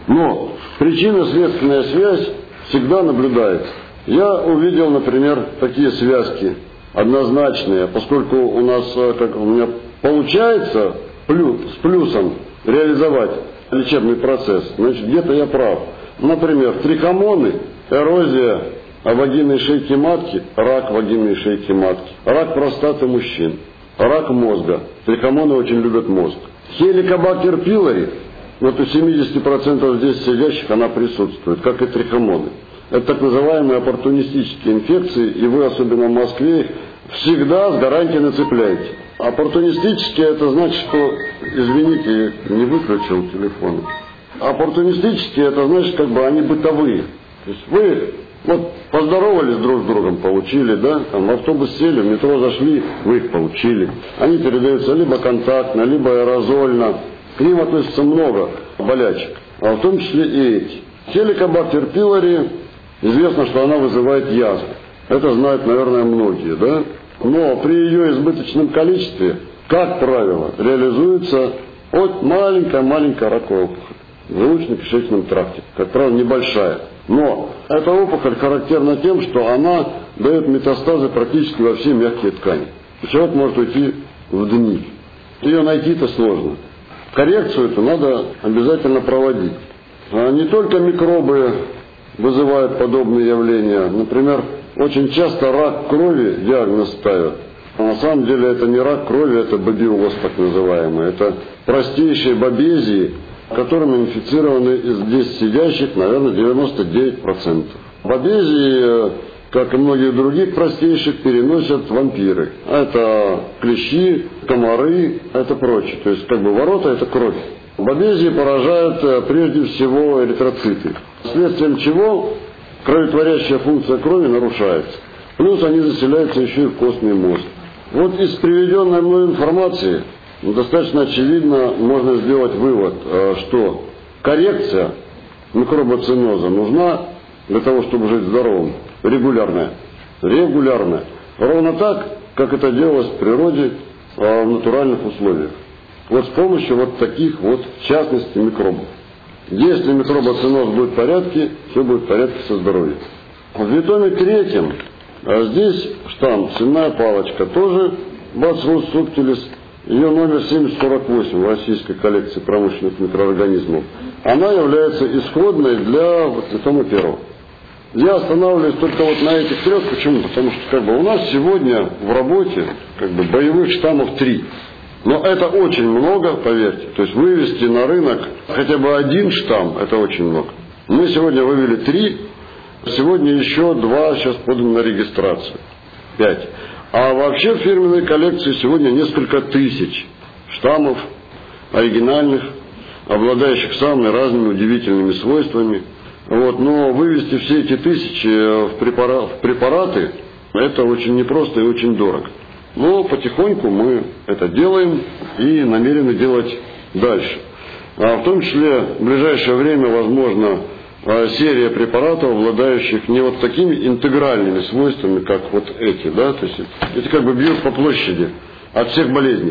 Но причинно-следственная связь всегда наблюдается. Я увидел, например, такие связки однозначные, поскольку у нас, как у меня получается плюс, с плюсом реализовать лечебный процесс, значит, где-то я прав. Например, трихомоны, эрозия вагинной шейки матки, рак вагинной шейки матки, рак простаты мужчин, рак мозга. Трихомоны очень любят мозг. Хеликобактер пилори, вот у семьдесят процентов здесь сидящих она присутствует, как и трихомоны. Это так называемые оппортунистические инфекции, и вы, особенно в Москве, их всегда с гарантией нацепляете. Оппортунистические — это значит, что, извините, не выключил телефон. Оппортунистические — это значит, как бы они бытовые. То есть вы вот поздоровались друг с другом, получили, да, там в автобус сели, в метро зашли, вы их получили. Они передаются либо контактно, либо аэрозольно. К ним относится много болячек, а в том числе и эти. Хеликобактер пилори, известно, что она вызывает язву. Это знают, наверное, многие, да? Но при ее избыточном количестве, как правило, реализуется от маленькая-маленькая раковая опухоль в желудочно-кишечном тракте. Как правило, небольшая. Но эта опухоль характерна тем, что она дает метастазы практически во все мягкие ткани. Человек может уйти в дни. Ее найти-то сложно. Коррекцию эту надо обязательно проводить. А не только микробы вызывают подобные явления. Например, очень часто рак крови диагноз ставят. А на самом деле это не рак крови, это бабиоз так называемый. Это простейшие бабезии, которыми инфицированы из здесь сидящих, наверное, девяносто девять процентов. Бабезии, как и многих других простейших, переносят вампиры. Это клещи, комары, это прочее. То есть, как бы ворота – это кровь. Бабезии поражают прежде всего эритроциты, вследствие чего кроветворящая функция крови нарушается. Плюс они заселяются еще и в костный мозг. Вот из приведенной мной информации достаточно очевидно можно сделать вывод, что коррекция микробоциноза нужна для того, чтобы жить здоровым, регулярная. Регулярная. Ровно так, как это делалось в природе, в натуральных условиях. Вот с помощью вот таких вот, в частности, микробов. Если микробоциноз будет в порядке, все будет в порядке со здоровьем. В витоме третьем, а здесь штамм, сенная палочка, тоже Bacillus subtilis, ее номер семьдесят сорок восемь в российской коллекции промышленных микроорганизмов. Она является исходной для вот витома первого. Я останавливаюсь только вот на этих трех. Почему? Потому что как бы у нас сегодня в работе как бы боевых штаммов три. Но это очень много, поверьте. То есть вывести на рынок хотя бы один штамм, это очень много. Мы сегодня вывели три, сегодня еще два сейчас поданы на регистрацию. Пять. А вообще в фирменной коллекции сегодня несколько тысяч штаммов оригинальных, обладающих самыми разными удивительными свойствами. Вот, но вывести все эти тысячи в, препара... в препараты, это очень непросто и очень дорого. Но потихоньку мы это делаем и намерены делать дальше. А в том числе в ближайшее время, возможно, серия препаратов, обладающих не вот такими интегральными свойствами, как вот эти, да, то есть эти как бы бьют по площади от всех болезней,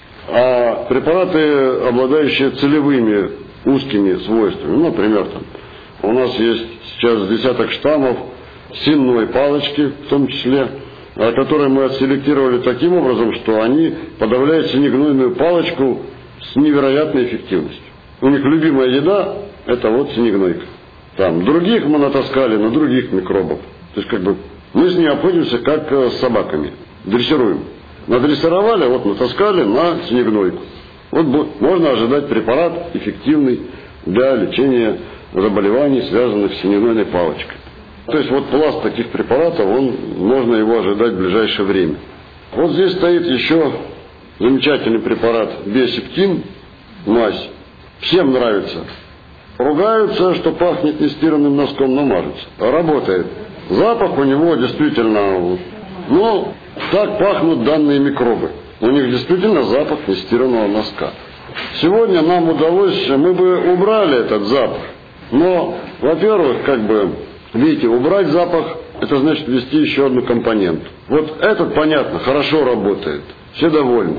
а препараты, обладающие целевыми узкими свойствами. Ну, например, там, у нас есть сейчас десяток штаммов сенной палочки, в том числе, которые мы отселектировали таким образом, что они подавляют синегнойную палочку с невероятной эффективностью. У них любимая еда – это вот синегнойка. Там других мы натаскали на других микробов. То есть как бы мы с ней обходимся как с собаками, дрессируем. Надрессировали, вот натаскали на синегнойку. Вот можно ожидать препарат эффективный для лечения заболеваний, связанных с синегнойной палочкой. То есть вот пласт таких препаратов, он, можно его ожидать в ближайшее время. Вот здесь стоит еще замечательный препарат биосептин, мазь. Всем нравится. Ругаются, что пахнет нестиранным носком, но мажется. Работает. Запах у него действительно, ну, так пахнут данные микробы. У них действительно запах нестиранного носка. Сегодня нам удалось, мы бы убрали этот запах. Но, во-первых, как бы, видите, убрать запах, это значит ввести еще одну компоненту. Вот этот, понятно, хорошо работает. Все довольны.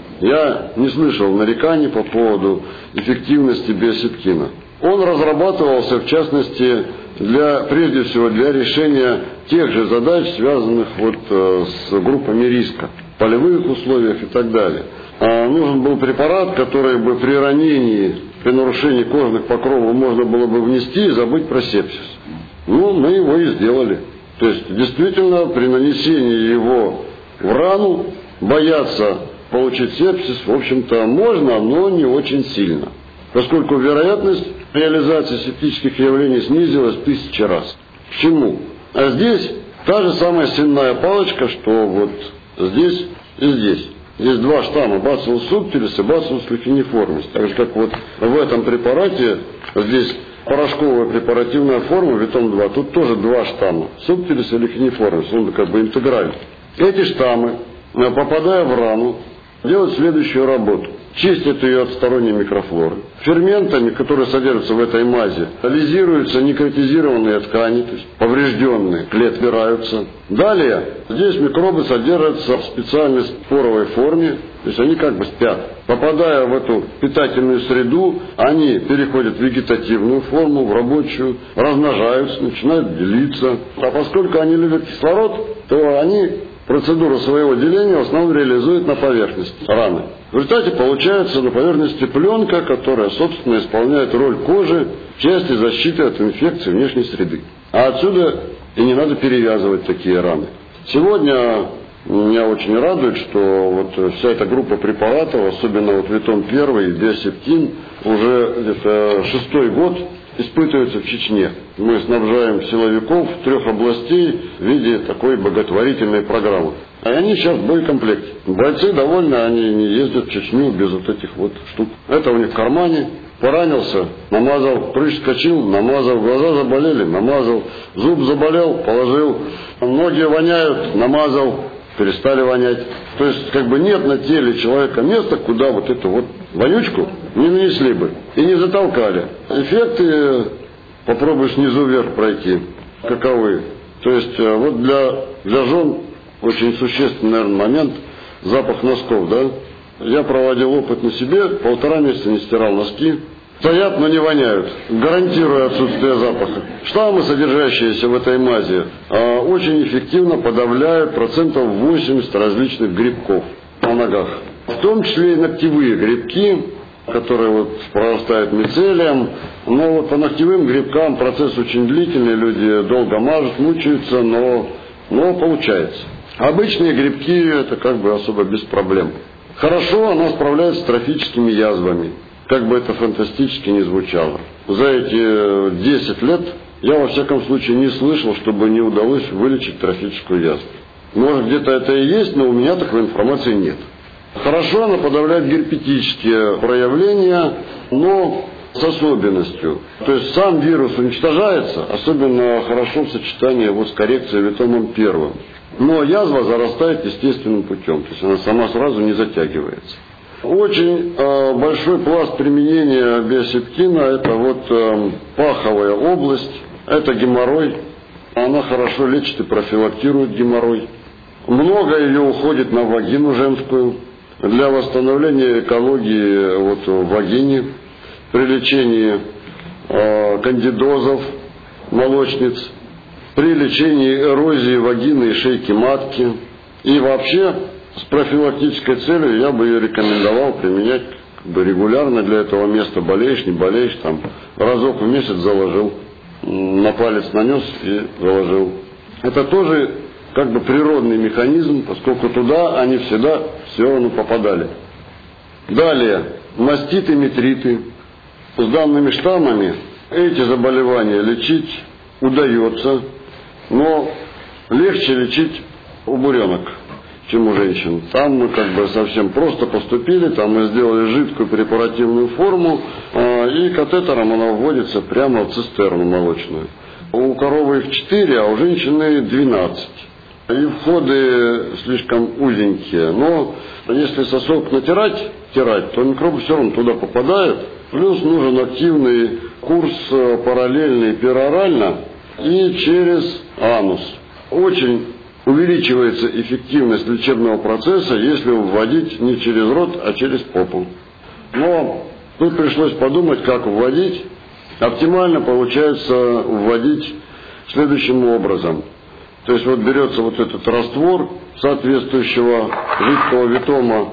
Я не слышал нареканий по поводу эффективности биосептина. Он разрабатывался, в частности, для, прежде всего для решения тех же задач, связанных вот, э, с группами риска, в полевых условиях и так далее. А нужен был препарат, который бы при ранении, при нарушении кожных покровов можно было бы внести и забыть про сепсис. Ну, мы его и сделали. То есть, действительно, при нанесении его в рану бояться получить сепсис, в общем-то, можно, но не очень сильно. Поскольку вероятность реализации септических явлений снизилась в тысячи раз. Почему? А здесь та же самая сенная палочка, что вот здесь и здесь. Есть два штамма, Bacillus subtilis и Bacillus licheniformis. Так же, как вот в этом препарате, здесь порошковая препаративная форма, Витон два, тут тоже два штамма, subtilis и licheniformis, он как бы интегральный. Эти штаммы, попадая в рану, делают следующую работу. Чистят ее от сторонней микрофлоры. Ферментами, которые содержатся в этой мази, лизируются некротизированные ткани, то есть поврежденные клетки убираются. Далее, здесь микробы содержатся в специальной споровой форме, то есть они как бы спят. Попадая в эту питательную среду, они переходят в вегетативную форму, в рабочую, размножаются, начинают делиться. А поскольку они любят кислород, то они процедуру своего деления в основном реализуют на поверхности раны. В результате получается на поверхности пленка, которая, собственно, исполняет роль кожи в части защиты от инфекций внешней среды. А отсюда и не надо перевязывать такие раны. Сегодня меня очень радует, что вот вся эта группа препаратов, особенно вот Витон один и биосептин, уже где-то шестой год испытываются в Чечне. Мы снабжаем силовиков трех областей в виде такой благотворительной программы. А они сейчас в боекомплекте. Бойцы довольны, они не ездят в Чечню без вот этих вот штук. Это у них в кармане. Поранился, намазал, прыщ скочил, намазал, глаза заболели, намазал, зуб заболел, положил, ноги воняют, намазал, перестали вонять. То есть, как бы нет на теле человека места, куда вот эту вот вонючку не нанесли бы и не затолкали. Эффекты, попробуй снизу вверх пройти, каковы. То есть, вот для, для жен очень существенный, наверное, момент запах носков, да. Я проводил опыт на себе, полтора месяца не стирал носки. Стоят, но не воняют, гарантируя отсутствие запаха. Штаммы, содержащиеся в этой мази, очень эффективно подавляют процентов восемьдесят различных грибков на ногах. В том числе и ногтевые грибки, которые вот прорастают мицелием. Но вот по ногтевым грибкам процесс очень длительный, люди долго мажут, мучаются, но, но получается. Обычные грибки это как бы особо без проблем. Хорошо она справляется с трофическими язвами. Как бы это фантастически не звучало. За эти десять лет я во всяком случае не слышал, чтобы не удалось вылечить трофическую язву. Может где-то это и есть, но у меня такой информации нет. Хорошо она подавляет герпетические проявления, но с особенностью. То есть сам вирус уничтожается, особенно хорошо в сочетании вот с коррекцией Витоном первым. Но язва зарастает естественным путем, то есть она сама сразу не затягивается. Очень э, большой пласт применения биосептина – это вот э, паховая область, это геморрой. Она хорошо лечит и профилактирует геморрой. Много ее уходит на вагину женскую для восстановления экологии вот, в вагине, при лечении э, кандидозов, молочниц. при лечении эрозии вагины и шейки матки. И вообще с профилактической целью я бы ее рекомендовал применять как бы регулярно для этого места. Болеешь, не болеешь, там разок в месяц заложил, на палец нанес и заложил. Это тоже как бы природный механизм, поскольку туда они всегда все равно попадали. Далее, маститы, метриты. С данными штаммами эти заболевания лечить удается, но легче лечить у буренок, чем у женщин. Там мы как бы совсем просто поступили, там мы сделали жидкую препаративную форму, и катетером она вводится прямо в цистерну молочную. У коровы их четыре, а у женщины двенадцать. И входы слишком узенькие, но если сосок натирать, тирать, то микробы все равно туда попадают. Плюс нужен активный курс параллельный перорально и через анус. Очень увеличивается эффективность лечебного процесса, если вводить не через рот, а через попу. Но тут пришлось подумать, как вводить. Оптимально получается вводить следующим образом. То есть вот берется вот этот раствор соответствующего жидкого витома,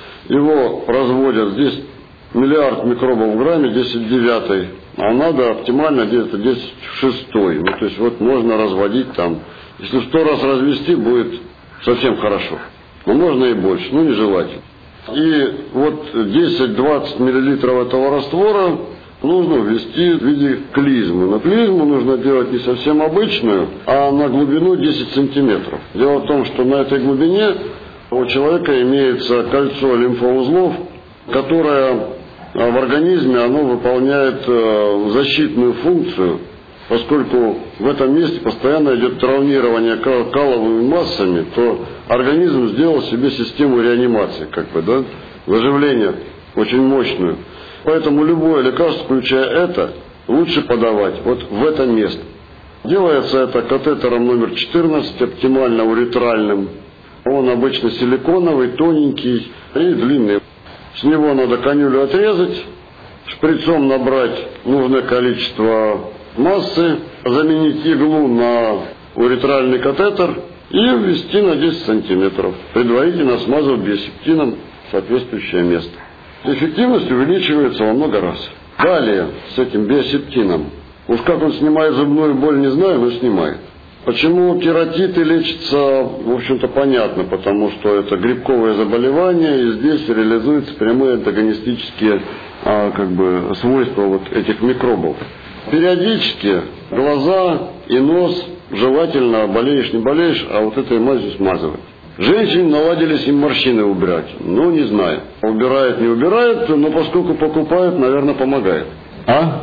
его разводят, здесь миллиард микробов в грамме, десять в девятой, а надо оптимально где-то десять в шестой. Ну, то есть вот можно разводить там, если сто раз развести, будет совсем хорошо. Но можно и больше, но нежелательно. И вот десять-двадцать миллилитров этого раствора нужно ввести в виде клизмы. Но клизму нужно делать не совсем обычную, а на глубину десять сантиметров. Дело в том, что на этой глубине у человека имеется кольцо лимфоузлов, которое в организме оно выполняет защитную функцию, поскольку в этом месте постоянно идет травмирование каловыми массами, то организм сделал себе систему реанимации, как бы, да, заживления очень мощную. Поэтому любое лекарство, включая это, лучше подавать вот в это место. Делается это катетером номер четырнадцать, оптимально уретральным. Он обычно силиконовый, тоненький и длинный. С него надо канюлю отрезать, шприцом набрать нужное количество массы, заменить иглу на уретральный катетер и ввести на десять сантиметров, предварительно смазав биосептином соответствующее место. Эффективность увеличивается во много раз. Далее, с этим биосептином. Уж как он снимает зубную боль, не знаю, но снимает. Почему кератиты лечатся, в общем-то, понятно, потому что это грибковое заболевание, и здесь реализуются прямые антагонистические а, как бы, свойства вот этих микробов. Периодически глаза и нос, желательно, болеешь, не болеешь, а вот этой мазью смазывать. Женщине наладились им морщины убирать. Ну, не знаю. Убирает, не убирает, но поскольку покупают, наверное, помогает. А?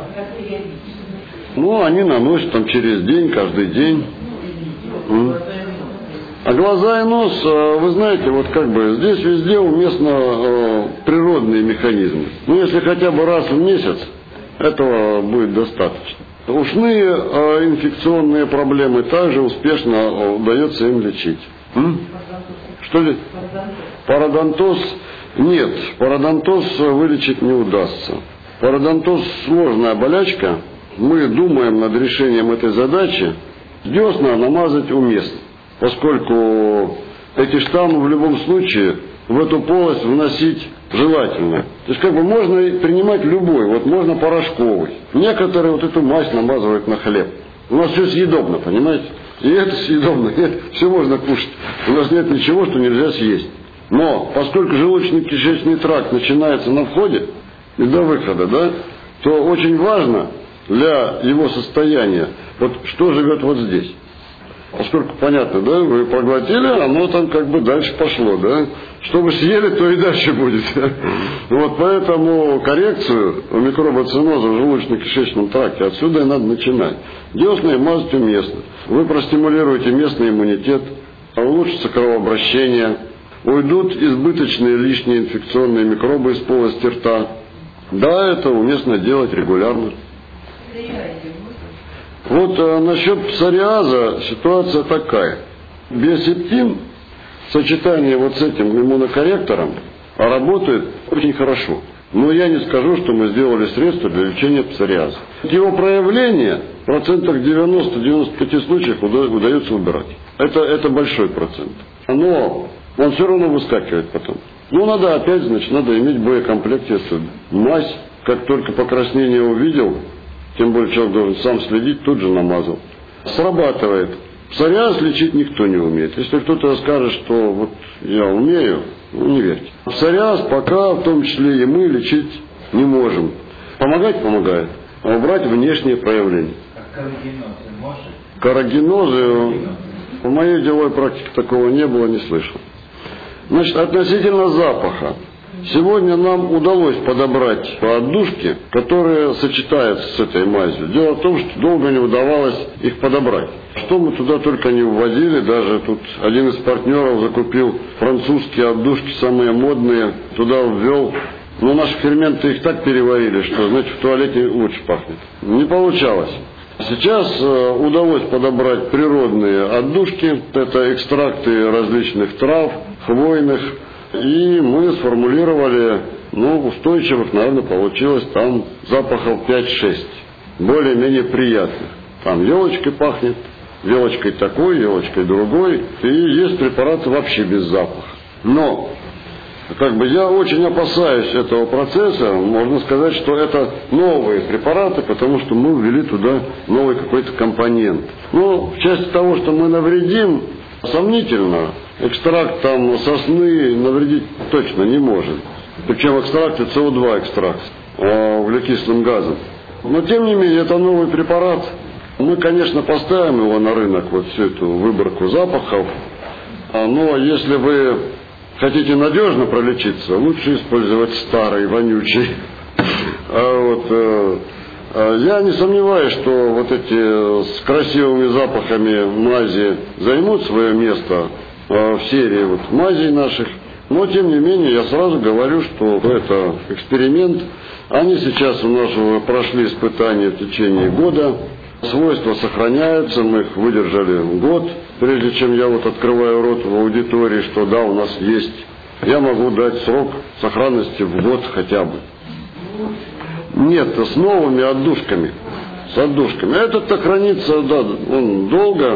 Ну, они наносят там через день, каждый день. М. А глаза и нос, вы знаете, вот как бы здесь везде уместно э, природные механизмы. Ну, если хотя бы раз в месяц, этого будет достаточно. Ушные э, инфекционные проблемы также успешно э, удается им лечить. М? Что ли? Пародонтоз? Нет, пародонтоз вылечить не удастся. Пародонтоз сложная болячка. Мы думаем над решением этой задачи. Десна намазать уместно, поскольку эти штаммы в любом случае в эту полость вносить желательно. То есть как бы можно принимать любой, вот можно порошковый. Некоторые вот эту мазь намазывают на хлеб. У нас все съедобно, понимаете? И это съедобно, это все можно кушать. У нас нет ничего, что нельзя съесть. Но поскольку желудочно-кишечный тракт начинается на входе и до выхода, да, то очень важно для его состояния, вот что живет вот здесь. Поскольку понятно, да, вы проглотили, оно там как бы дальше пошло, да. Что вы съели, то и дальше будет. Вот поэтому коррекцию микробоциноза в желудочно-кишечном тракте отсюда и надо начинать. Десны мазать уместно. Вы простимулируете местный иммунитет, улучшится кровообращение, уйдут избыточные лишние инфекционные микробы из полости рта. Да, это уместно делать регулярно. Вот а, насчет псориаза ситуация такая. Биосептин в сочетании вот с этим иммунокорректором работает очень хорошо. Но я не скажу, что мы сделали средства для лечения псориаза. Его проявление в процентах девяноста-девяноста пяти случаев удается убирать. Это, это большой процент. Но он все равно выскакивает потом. Ну, надо опять, значит, надо иметь боекомплект. Мазь, как только покраснение увидел, тем более человек должен сам следить, тут же намазал. Срабатывает. Псориаз лечить никто не умеет. Если кто-то скажет, что вот я умею, ну, не верьте. Псориаз пока, в том числе и мы, лечить не можем. Помогать помогает, а убрать внешние проявления. А карагинозы может? Карагинозы, в моей деловой практике такого не было, не слышал. Значит, относительно запаха. Сегодня нам удалось подобрать по отдушке, которые сочетаются с этой мазью. Дело в том, что долго не удавалось их подобрать. Что мы туда только не вводили, даже тут один из партнеров закупил французские отдушки, самые модные, туда ввел. Но наши ферменты их так переварили, что, значит, в туалете лучше пахнет. Не получалось. Сейчас э, удалось подобрать природные отдушки, это экстракты различных трав, хвойных, и мы сформулировали, ну, устойчивых, наверное, получилось там запахов пять-шесть, более-менее приятных. Там елочкой пахнет, елочкой такой, елочкой другой, и есть препараты вообще без запаха. Но как бы я очень опасаюсь этого процесса. Можно сказать, что это новые препараты, потому что мы ввели туда новый какой-то компонент. Но в части того, что мы навредим, сомнительно. Экстракт там сосны навредить точно не может. Причем экстракт С О два экстракт, углекислым газом. Но тем не менее, это новый препарат. Мы, конечно, поставим его на рынок, вот всю эту выборку запахов. Но если вы хотите надежно пролечиться, лучше использовать старый, вонючий. А вот, э, я не сомневаюсь, что вот эти с красивыми запахами мази займут свое место э, в серии вот мазей наших. Но, тем не менее, я сразу говорю, что это эксперимент. Они сейчас у нас уже прошли испытания в течение года. Свойства сохраняются, мы их выдержали год, прежде чем я вот открываю рот в аудитории, что да, у нас есть. Я могу дать срок сохранности в год хотя бы. Нет, с новыми отдушками. С отдушками. Этот-то хранится, да, он долго.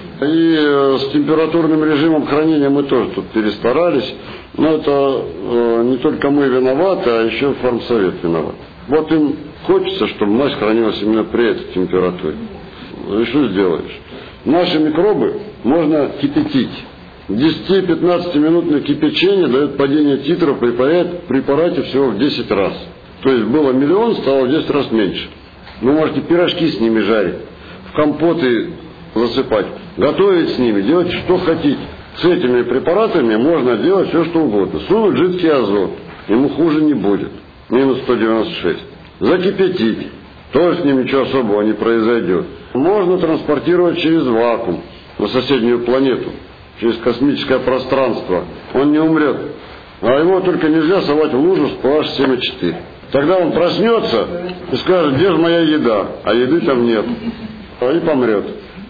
И с температурным режимом хранения мы тоже тут перестарались. Но это э, не только мы виноваты, а еще фармсовет виноват. Вот им хочется, чтобы мазь хранилась именно при этой температуре. И что сделаешь? Наши микробы можно кипятить. десять-пятнадцатиминутное кипячение дает падение титров при препарате всего в десять раз. То есть было миллион, стало в десять раз меньше. Вы можете пирожки с ними жарить, в компоты засыпать, готовить с ними, делать что хотите. С этими препаратами можно делать все, что угодно. Сунуть жидкий азот, ему хуже не будет. Минус сто девяносто шесть. Закипятить. Тоже с ним ничего особого не произойдет. Можно транспортировать через вакуум на соседнюю планету, через космическое пространство. Он не умрет. А его только нельзя совать в лужу с pH семь и четыре. Тогда он проснется и скажет, где же моя еда? А еды там нет. И помрет.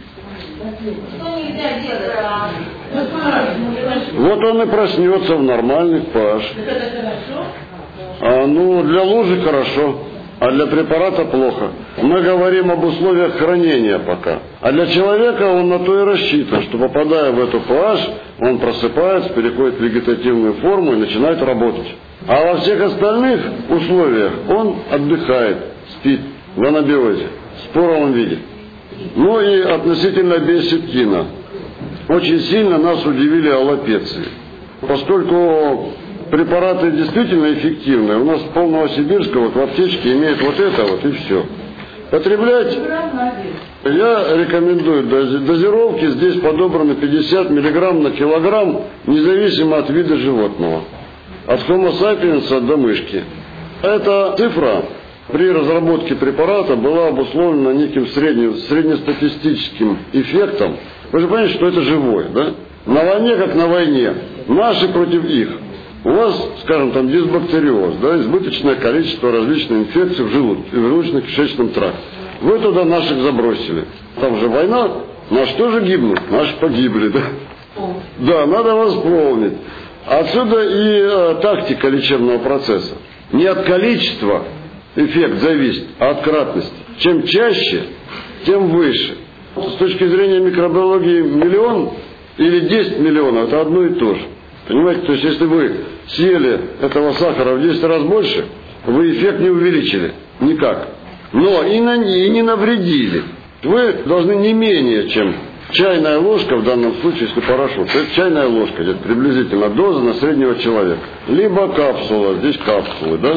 Вот он и проснется в нормальных pH. А, ну, для лужи хорошо, а для препарата плохо. Мы говорим об условиях хранения пока. А для человека он на то и рассчитан, что попадая в эту pH, он просыпается, переходит в вегетативную форму и начинает работать. А во всех остальных условиях он отдыхает, спит в анабиозе, в споровом виде. Ну и относительно биосептина. Очень сильно нас удивили аллопеции. Поскольку препараты действительно эффективные, у нас в пол Новосибирска вот в аптечке имеет вот это вот и все. Потреблять я рекомендую дозировки, здесь подобраны пятьдесят миллиграмм на килограмм, независимо от вида животного. От Homo sapiens до мышки. Эта цифра при разработке препарата была обусловлена неким средним, среднестатистическим эффектом. Вы же понимаете, что это живое, да? На войне, как на войне. Наши против их. У вас, скажем, там дисбактериоз, да, избыточное количество различных инфекций в желудке, в желудочно-кишечном тракте. Вы туда наших забросили. Там же война, наши тоже гибнут, наши погибли, да? Да, надо восполнить. Отсюда и э, тактика лечебного процесса. Не от количества эффект зависит, а от кратности. Чем чаще, тем выше. С точки зрения микробиологии миллион или десять миллионов – это одно и то же. Понимаете, то есть если вы съели этого сахара в десять раз больше, вы эффект не увеличили никак. Но и, на, и не навредили. Вы должны не менее, чем чайная ложка, в данном случае, если порошок, то это чайная ложка, где-то приблизительно доза на среднего человека. Либо капсула, здесь капсулы, да?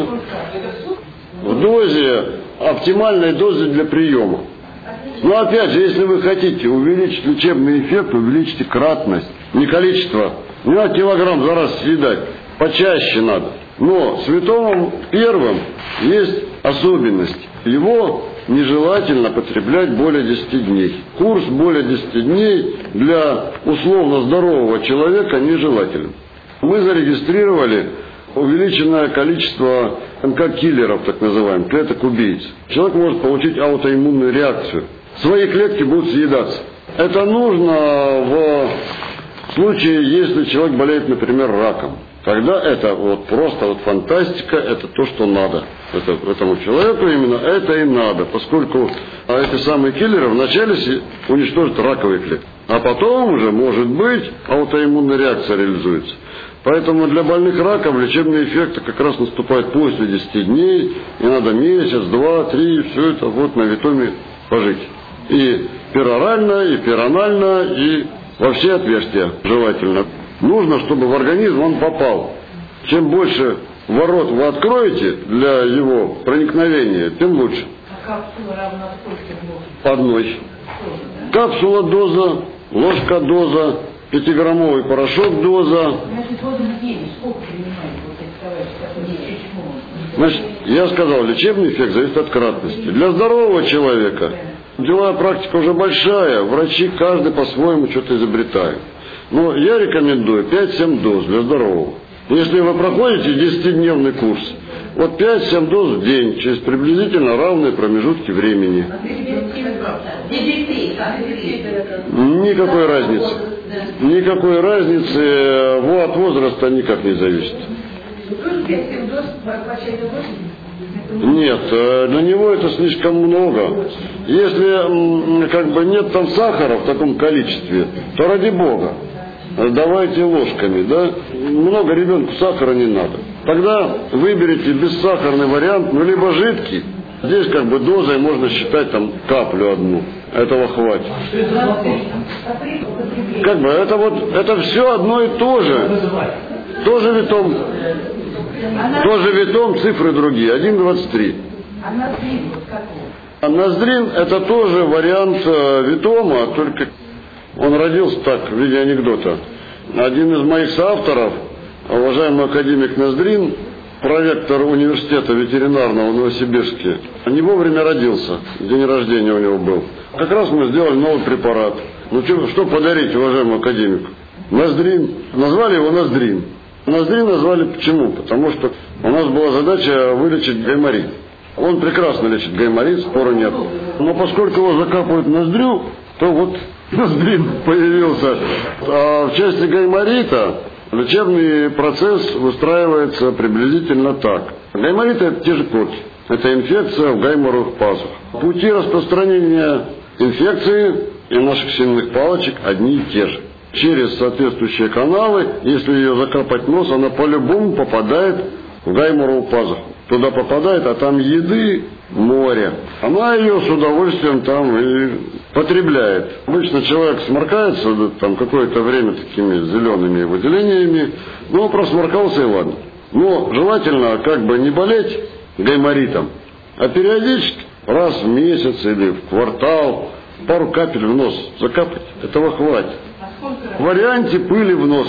В дозе, оптимальной дозе для приема. Но опять же, если вы хотите увеличить лечебный эффект, увеличьте кратность. Не количество. Не надо килограмм за раз съедать. Почаще надо. Но святому первым есть особенность. Его нежелательно потреблять более десяти дней. Курс более десяти дней для условно здорового человека нежелателен. Мы зарегистрировали увеличенное количество эн ка-киллеров, так называемых, клеток-убийц. Человек может получить аутоиммунную реакцию. Свои клетки будут съедаться. Это нужно в случае, если человек болеет, например, раком. Тогда это вот просто вот фантастика, это то, что надо. Это, этому человеку именно это и надо, поскольку а эти самые киллеры вначале уничтожат раковые клетки. А потом уже, может быть, аутоиммунная реакция реализуется. Поэтому для больных раком лечебные эффекты как раз наступают после десяти дней, и надо месяц, два, три, все это вот на витоме пожить. И перорально, и перонально, и во все отверстия желательно. Нужно, чтобы в организм он попал. Чем больше ворот вы откроете для его проникновения, тем лучше. А капсула равна сколько? По одной. Капсула доза, ложка доза, пятиграммовый порошок доза. Значит, воду в день сколько принимаете, вот эти товарищи, почему? Значит, я сказал, лечебный эффект зависит от кратности. Для здорового человека деловая практика уже большая, врачи каждый по-своему что-то изобретают. Но я рекомендую пять-семь доз для здорового. Если вы проходите десятидневный курс, вот пять-семь доз в день, через приблизительно равные промежутки времени. Никакой разницы. Никакой разницы, от возраста никак не зависит. Нет, для него это слишком много. Если как бы нет там сахара в таком количестве, то ради бога, давайте ложками, да? Много ребенку сахара не надо. Тогда выберите бессахарный вариант, ну либо жидкий. Здесь как бы дозой можно считать там каплю одну. Этого хватит. Как бы это вот, это все одно и то же. Тоже витом, тоже витом, цифры другие. один двадцать три. А Ноздрин это тоже вариант витома, только он родился так, в виде анекдота. Один из моих соавторов, уважаемый академик Ноздрин, проректор университета ветеринарного в Новосибирске, не вовремя родился, день рождения у него был. Как раз мы сделали новый препарат. Ну что, что подарить уважаемому академику? Ноздрин. Назвали его Ноздрин. Ноздрин назвали почему? Потому что у нас была задача вылечить гайморит. Он прекрасно лечит гайморит, спора нет. Но поскольку его закапывают в ноздрю, то вот Ноздрин появился. А в части гайморита лечебный процесс выстраивается приблизительно так. Гайморит это те же корки. Это инфекция в гайморовых пазухах. Пути распространения инфекции и наших сенных палочек одни и те же. Через соответствующие каналы, если ее закапать в нос, она по-любому попадает в гайморовую пазуху. Туда попадает, а там еды море. Она ее с удовольствием там и потребляет. Обычно человек сморкается там какое-то время такими зелеными выделениями, но просморкался и ладно. Но желательно как бы не болеть гайморитом, а периодически раз в месяц или в квартал пару капель в нос закапать. Этого хватит. В варианте пыли в нос.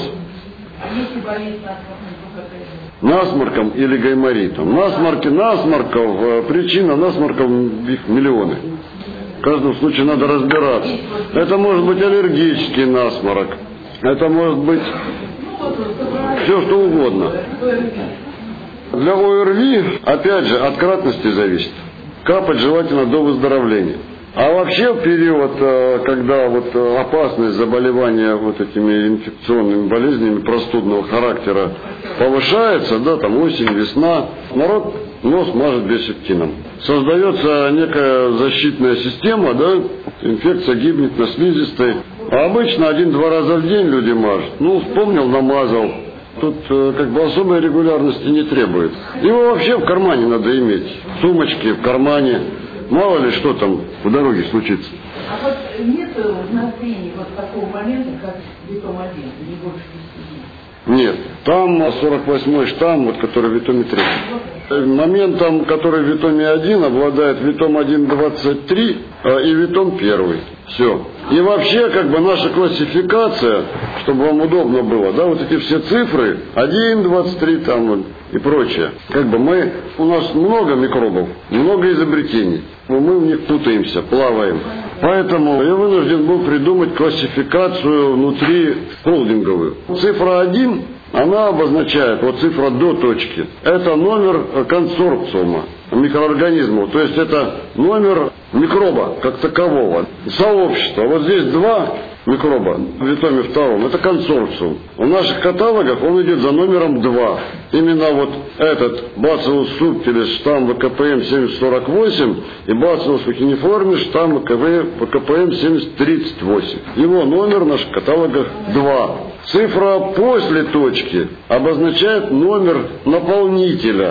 Насморком или гайморитом. Насморки, насморков, причина насморков их миллионы. В каждом случае надо разбираться. Это может быть аллергический насморк. Это может быть все что угодно. Для о эр ви, опять же, от кратности зависит. Капать желательно до выздоровления. А вообще в период, когда вот опасность заболевания вот этими инфекционными болезнями простудного характера повышается, да, там осень, весна, народ нос мажет биосептином. Создается некая защитная система, да, инфекция гибнет на слизистой. А обычно один-два раза в день люди мажут. Ну, вспомнил, намазал. Тут как бы особой регулярности не требует. Его вообще в кармане надо иметь. В сумочке, в кармане. Мало ли что там по дороге случится. А вот нет в назрении вот такого момента, как Витом один, не больше десяти дней? Нет. Там сорок восьмой штамм, вот, который в Витоме три. Моментом, который в Витоме один, обладает Витом один двадцать три и Витом один. Все. И вообще, как бы наша классификация, чтобы вам удобно было, да, вот эти все цифры, один, двадцать три там и прочее. Как бы мы, у нас много микробов, много изобретений. Но мы в них путаемся, плаваем. Поэтому я вынужден был придумать классификацию внутри холдинговую. Цифра один, она обозначает, вот цифра до точки, это номер консорциума микроорганизмов, то есть это номер микроба как такового, сообщества. Вот здесь два микроба в Витоме втором, это консорциум. В наших каталогах он идет за номером два. Именно вот этот Bacillus subtilis штамм вэ ка пэ эм семьдесят сорок восемь и Bacillus vacciniformis штамм вэ ка пэ эм семьдесят тридцать восемь. Его номер в наших каталогах два. Цифра после точки обозначает номер наполнителя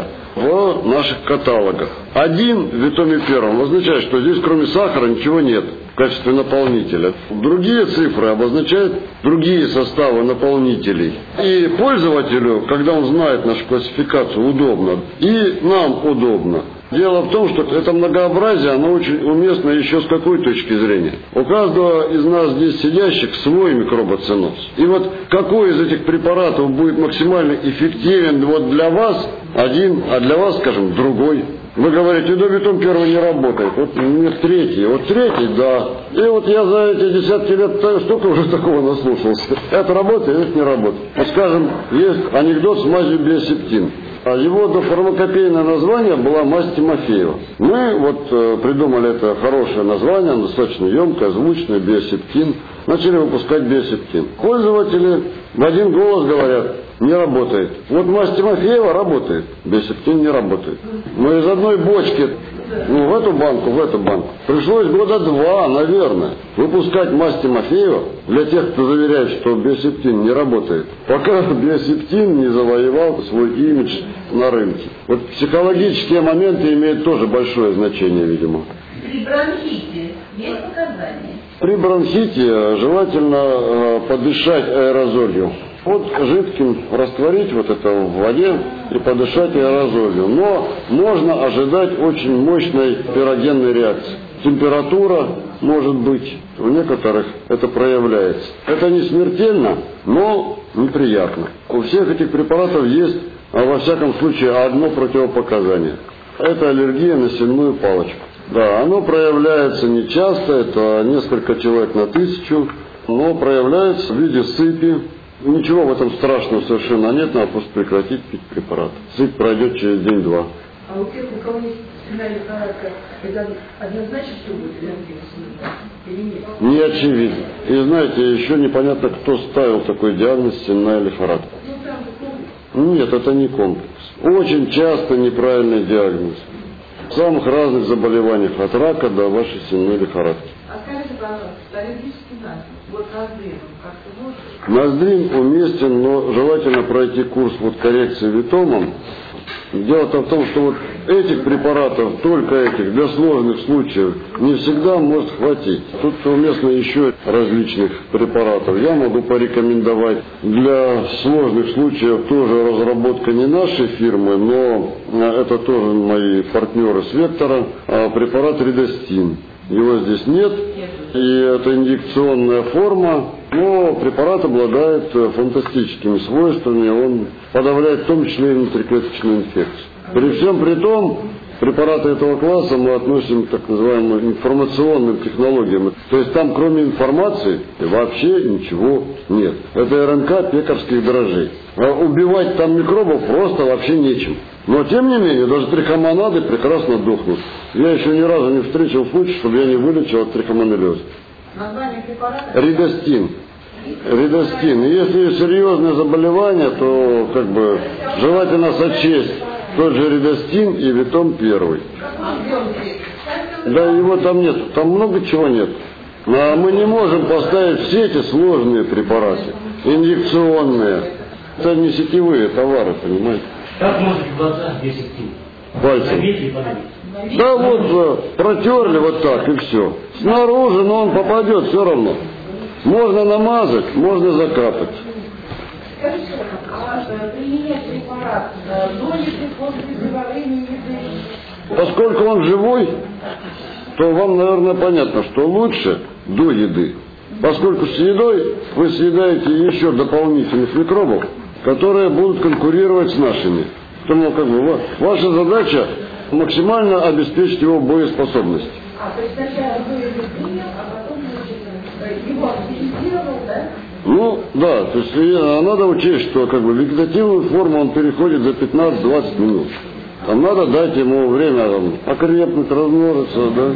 в наших каталогах. Один в Витоме первом означает, что здесь кроме сахара ничего нет в качестве наполнителя. Другие цифры обозначают другие составы наполнителей. И пользователю, когда он знает нашу классификацию, удобно. И нам удобно. Дело в том, что это многообразие, оно очень уместно еще с какой точки зрения. У каждого из нас здесь сидящих свой микробоценоз. И вот какой из этих препаратов будет максимально эффективен вот для вас, один, а для вас, скажем, другой. Вы говорите, да, Витом первый не работает. Вот нет третий. Вот третий, да. И вот я за эти десятки лет столько уже такого наслушался. Это работает, это не работает. Вот, скажем, есть анекдот с мазью биосептин. Его дофармакопейное название была мазь Тимофеева. Мы вот э, придумали это хорошее название, достаточно емкое, звучное, биосептин. Начали выпускать биосептин. Пользователи в один голос говорят, не работает. Вот мазь Тимофеева работает, биосептин не работает. Но из одной бочки, ну, в эту банку, в эту банку, пришлось года два, наверное, выпускать мазь Тимофеева для тех, кто заверяет, что биосептин не работает, пока биосептин не завоевал свой имидж на рынке. Вот психологические моменты имеют тоже большое значение, видимо. При бронхите есть показания? При бронхите желательно э, подышать аэрозолью. Вот жидким растворить вот это в воде и подышать аэрозолью. Но можно ожидать очень мощной пирогенной реакции. Температура может быть, у некоторых это проявляется. Это не смертельно, но неприятно. У всех этих препаратов есть, а во всяком случае, одно противопоказание. Это аллергия на сенную палочку. Да, оно проявляется нечасто, это несколько человек на тысячу, но проявляется в виде сыпи. Ничего в этом страшного совершенно нет, надо просто прекратить пить препарат. Сыпь пройдет через день-два. А у тех, у кого есть сенная лихорадка, это однозначно, что будет аллергия или нет? Не очевидно. И знаете, еще непонятно, кто ставил такой диагноз сенная лихорадка. Ну там комплекс. Нет, это не комплекс. Очень часто неправильный диагноз. В самых разных заболеваниях, от рака до вашей сенной лихорадки. А скажите, пожалуйста, аллергический насморк, вот Наздрин, как-то может? Наздрин уместен, но желательно пройти курс вот коррекции Витомом. Дело-то в том, что вот этих препаратов, только этих, для сложных случаев, не всегда может хватить. Тут уместно еще различных препаратов. Я могу порекомендовать для сложных случаев тоже разработка не нашей фирмы, но это тоже мои партнеры с Вектора, препарат Редостин. Его здесь нет, и это инъекционная форма, но препарат обладает фантастическими свойствами, он подавляет в том числе и внутриклеточную инфекцию. При всем при том, препараты этого класса мы относим к так называемым информационным технологиям. То есть там кроме информации вообще ничего нет. Это РНК пекарских дрожжей. А убивать там микробов просто вообще нечем. Но, тем не менее, даже трихомонады прекрасно дохнут. Я еще ни разу не встретил случай, чтобы я не вылечил от трихомонеллеза. Название препарата? Редостин. Редостин. И если есть серьезное заболевание, то как бы желательно сочесть тот же редостин и витом первый. Да, его там нет, там много чего нет. Но мы не можем поставить все эти сложные препараты, инъекционные. Это не сетевые товары, понимаете? Как может в глаза десять пальцем? Да вот, протерли вот так и все. Снаружи, но он попадет все равно. Можно намазать, можно закапать. Скажите, а применять препарат до еды, после во время еды? Поскольку он живой, то вам, наверное, понятно, что лучше до еды. Поскольку с едой вы съедаете еще дополнительных микробов, которые будут конкурировать с нашими. Поэтому как бы, ваша задача максимально обеспечить его боеспособность. А, то есть сначала вы его принял, а потом его активизировал, да? Ну, да, то есть надо учесть, что как бы вегетативную форму он переходит за пятнадцать-двадцать минут. Там надо дать ему время там, окрепнуть, размножиться, да.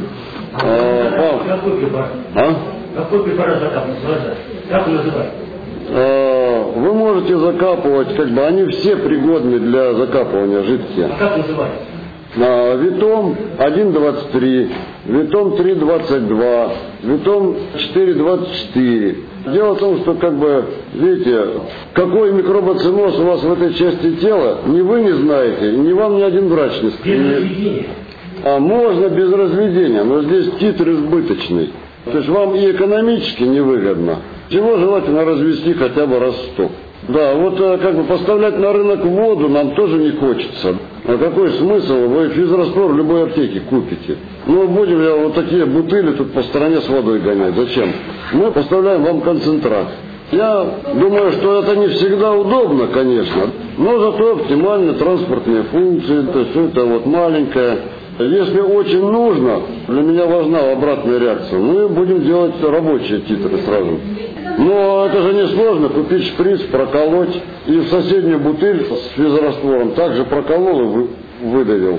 А, Какой препарат? а? Какой препарат закапывать? Как он называется? А, вы можете закапывать, как бы они все пригодны для закапывания жидкие. А как называется? А, Витом один двадцать три, Витом три двадцать два, Витом четыре двадцать четыре. Дело в том, что, как бы, видите, какой микробоценоз у вас в этой части тела, ни вы не знаете, ни вам ни один врач не Без разведения. А можно без разведения, но здесь титр избыточный. То есть вам и экономически невыгодно. Чего желательно развести хотя бы раз сто. Да, вот как бы поставлять на рынок воду нам тоже не хочется. А какой смысл? Вы физраствор в любой аптеке купите. Ну, будем я вот такие бутыли тут по стране с водой гонять. Зачем? Мы поставляем вам концентрат. Я думаю, что это не всегда удобно, конечно, но зато оптимальные транспортные функции, то есть это вот маленькое. Если очень нужно, для меня важна обратная реакция, мы будем делать рабочие титры сразу. Но это же несложно, купить шприц, проколоть и в соседнюю бутыль с физраствором также проколол и выдавил.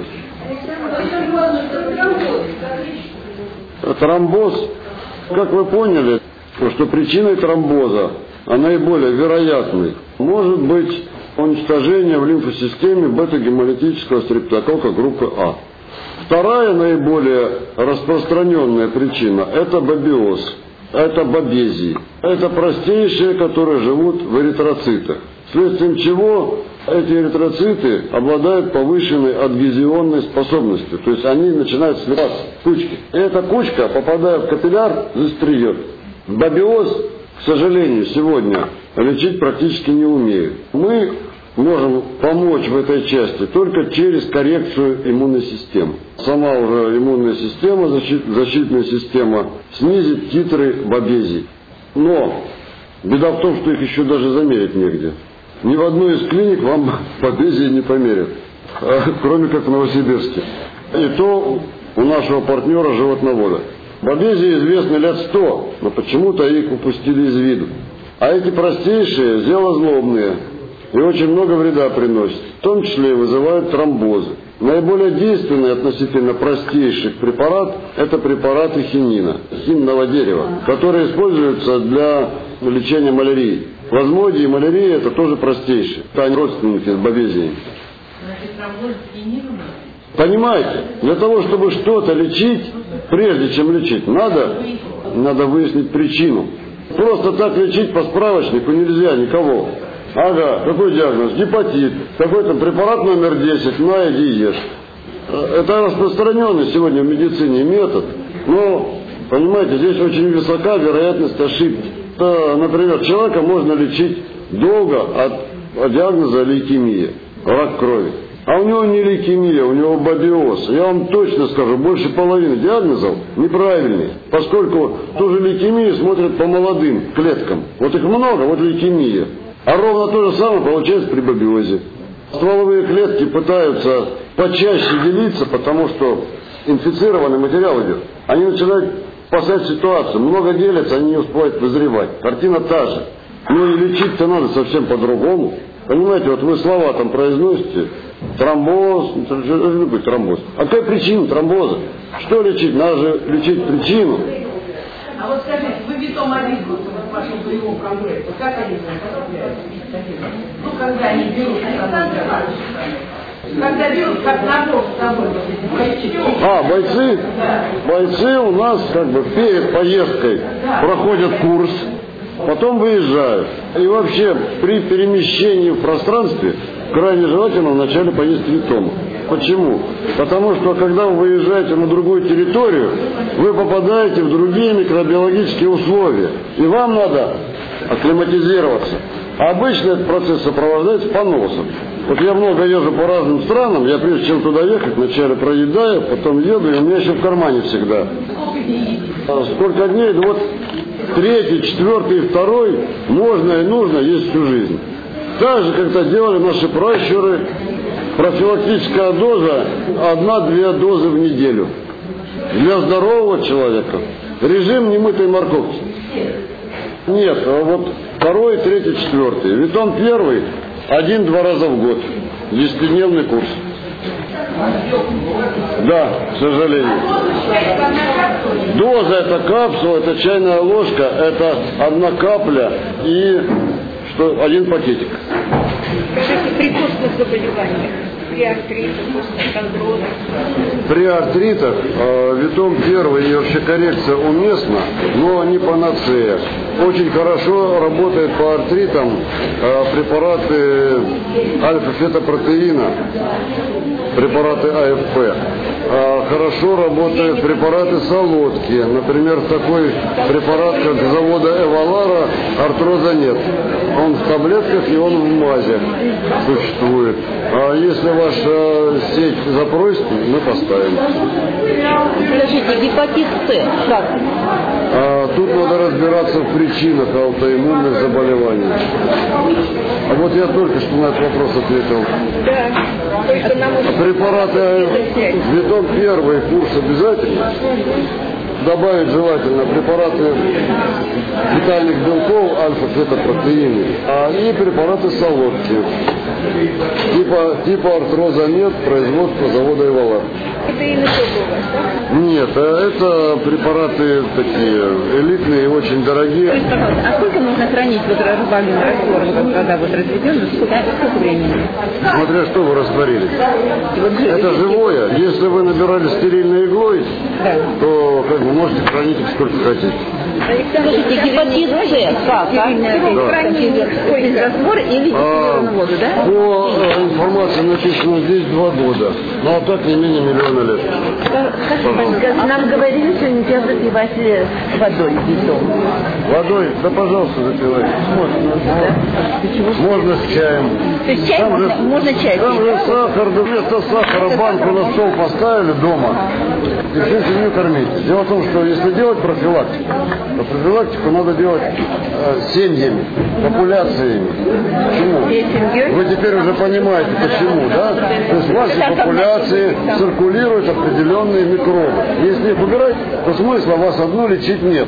Тромбоз, как вы поняли, что причиной тромбоза, а наиболее вероятной, может быть уничтожение в лимфосистеме бета-гемолитического стрептококка группы А. Вторая наиболее распространенная причина – это бабиоз, это бабезии. Это простейшие, которые живут в эритроцитах. Вследствие чего эти эритроциты обладают повышенной адгезионной способностью. То есть они начинают сливаться в кучки. И эта кучка, попадая в капилляр, застряет. Бабиоз, к сожалению, сегодня лечить практически не умеют. Мы можем помочь в этой части только через коррекцию иммунной системы. Сама уже иммунная система, защит, защитная система, снизит титры бабезий. Но беда в том, что их еще даже замерить негде. Ни в одной из клиник вам бабезии не померят, кроме как в Новосибирске. И то у нашего партнера животновода. Бабезии известны лет сто, но почему-то их упустили из виду. А эти простейшие, зелозлобные, и очень много вреда приносят, в том числе и вызывают тромбозы. Наиболее действенный относительно простейших препарат – это препараты хинина, хинного дерева, которые используются для лечения малярии. Плазмодий и малярия – это тоже простейшие, это они родственники с бабезией. Понимаете, для того, чтобы что-то лечить, прежде чем лечить, надо, надо выяснить причину. Просто так лечить по справочнику нельзя никого. Ага, какой диагноз? Гепатит. Какой там препарат номер десять, на иди ешь. Это распространенный сегодня в медицине метод, но, понимаете, здесь очень высока вероятность ошибки. Это, например, человека можно лечить долго от диагноза лейкемия, рак крови. А у него не лейкемия, у него бабиоз. Я вам точно скажу, больше половины диагнозов неправильные, поскольку ту же лейкемию смотрят по молодым клеткам. Вот их много, вот лейкемия. А ровно то же самое получается при бабиозе. Стволовые клетки пытаются почаще делиться, потому что инфицированный материал идет. Они начинают спасать ситуацию. Много делятся, они не успевают вызревать. Картина та же. Ну и лечить-то надо совсем по-другому. Понимаете, вот вы слова там произносите, тромбоз, любой тромбоз. А какая причина тромбоза? Что лечить? Надо же лечить причину. А вот скажите, вы витомобиль, вот в вашем боевом прогрессе, как они потребляют? Ну, когда они берут с собой, когда берут как набор с собой, А, бойцы? Да. Бойцы у нас как бы перед поездкой проходят курс, потом выезжают. И вообще при перемещении в пространстве крайне желательно вначале поесть витома. Почему? Потому что когда вы выезжаете на другую территорию, вы попадаете в другие микробиологические условия. И вам надо акклиматизироваться. А обычно этот процесс сопровождается поносом. Вот я много езжу по разным странам, я прежде чем туда ехать, вначале проедаю, потом еду, и у меня еще в кармане всегда. А сколько дней? Ну вот третий, четвертый и второй можно и нужно есть всю жизнь. Так же, как это делали наши пращуры, профилактическая доза одна-две дозы в неделю. Для здорового человека. Режим немытой морковки. Нет, а вот второй, третий, четвертый. Витон первый один-два раза в год. Десятидневный курс. Да, к сожалению. Доза это капсула, это чайная ложка, это одна капля и что, один пакетик. Скажите, при костных заболеваниях, при артритах, остеохондрозах? При артритах э, витом первый и вообще коррекция уместна, но не панацея. Очень хорошо работает по артритам э, препараты альфа-фетопротеина, препараты А Ф П. Э, хорошо работают препараты солодки. Например, такой препарат, как завода Эвалара, артроза нет. Он в таблетках и он в мазе существует. А если ваша сеть запросит, мы поставим. Скажите, гепатит С, как? А, тут надо разбираться в причинах аутоиммунных заболеваний. А вот я только что на этот вопрос ответил. Да, только нам уже... Препараты витон первый курс обязательно. Добавить желательно препараты витальных белков, альфа-фетопротеины, а и препараты солодки. Типа, типа артроза нет, производство завода Эвалар. Это и на что у вас, да? Нет, это препараты такие элитные и очень дорогие. Скажите, пожалуйста, а сколько нужно хранить вот разбавленный раствор, вот когда вот разведен, сколько, сколько времени? Смотря что вы растворили. Это живое. Если вы набирали стерильной иглой, Да. то как бы можете хранить их сколько хотите. Скажите, гепатит С, как? А? Без раствор или А, дистиллированную воду, да? по э, информации написано здесь два года. Ну а так не менее миллиона лет. Нам говорили, что нельзя запивать водой витом. Водой? Да пожалуйста, запивайте. Можно, можно с чаем. То есть чай Там можно, же, можно чай там пить, же да? сахар, да вместо сахара банку на стол поставили дома. И всю семью кормить. Дело в том, что если делать профилактику, то профилактику надо делать э, семьями, популяциями. Почему? Вы теперь уже понимаете, почему, да? То есть в вашей популяции циркулируют определенные микробы. Если их убирать, то смысла вас одну лечить нет.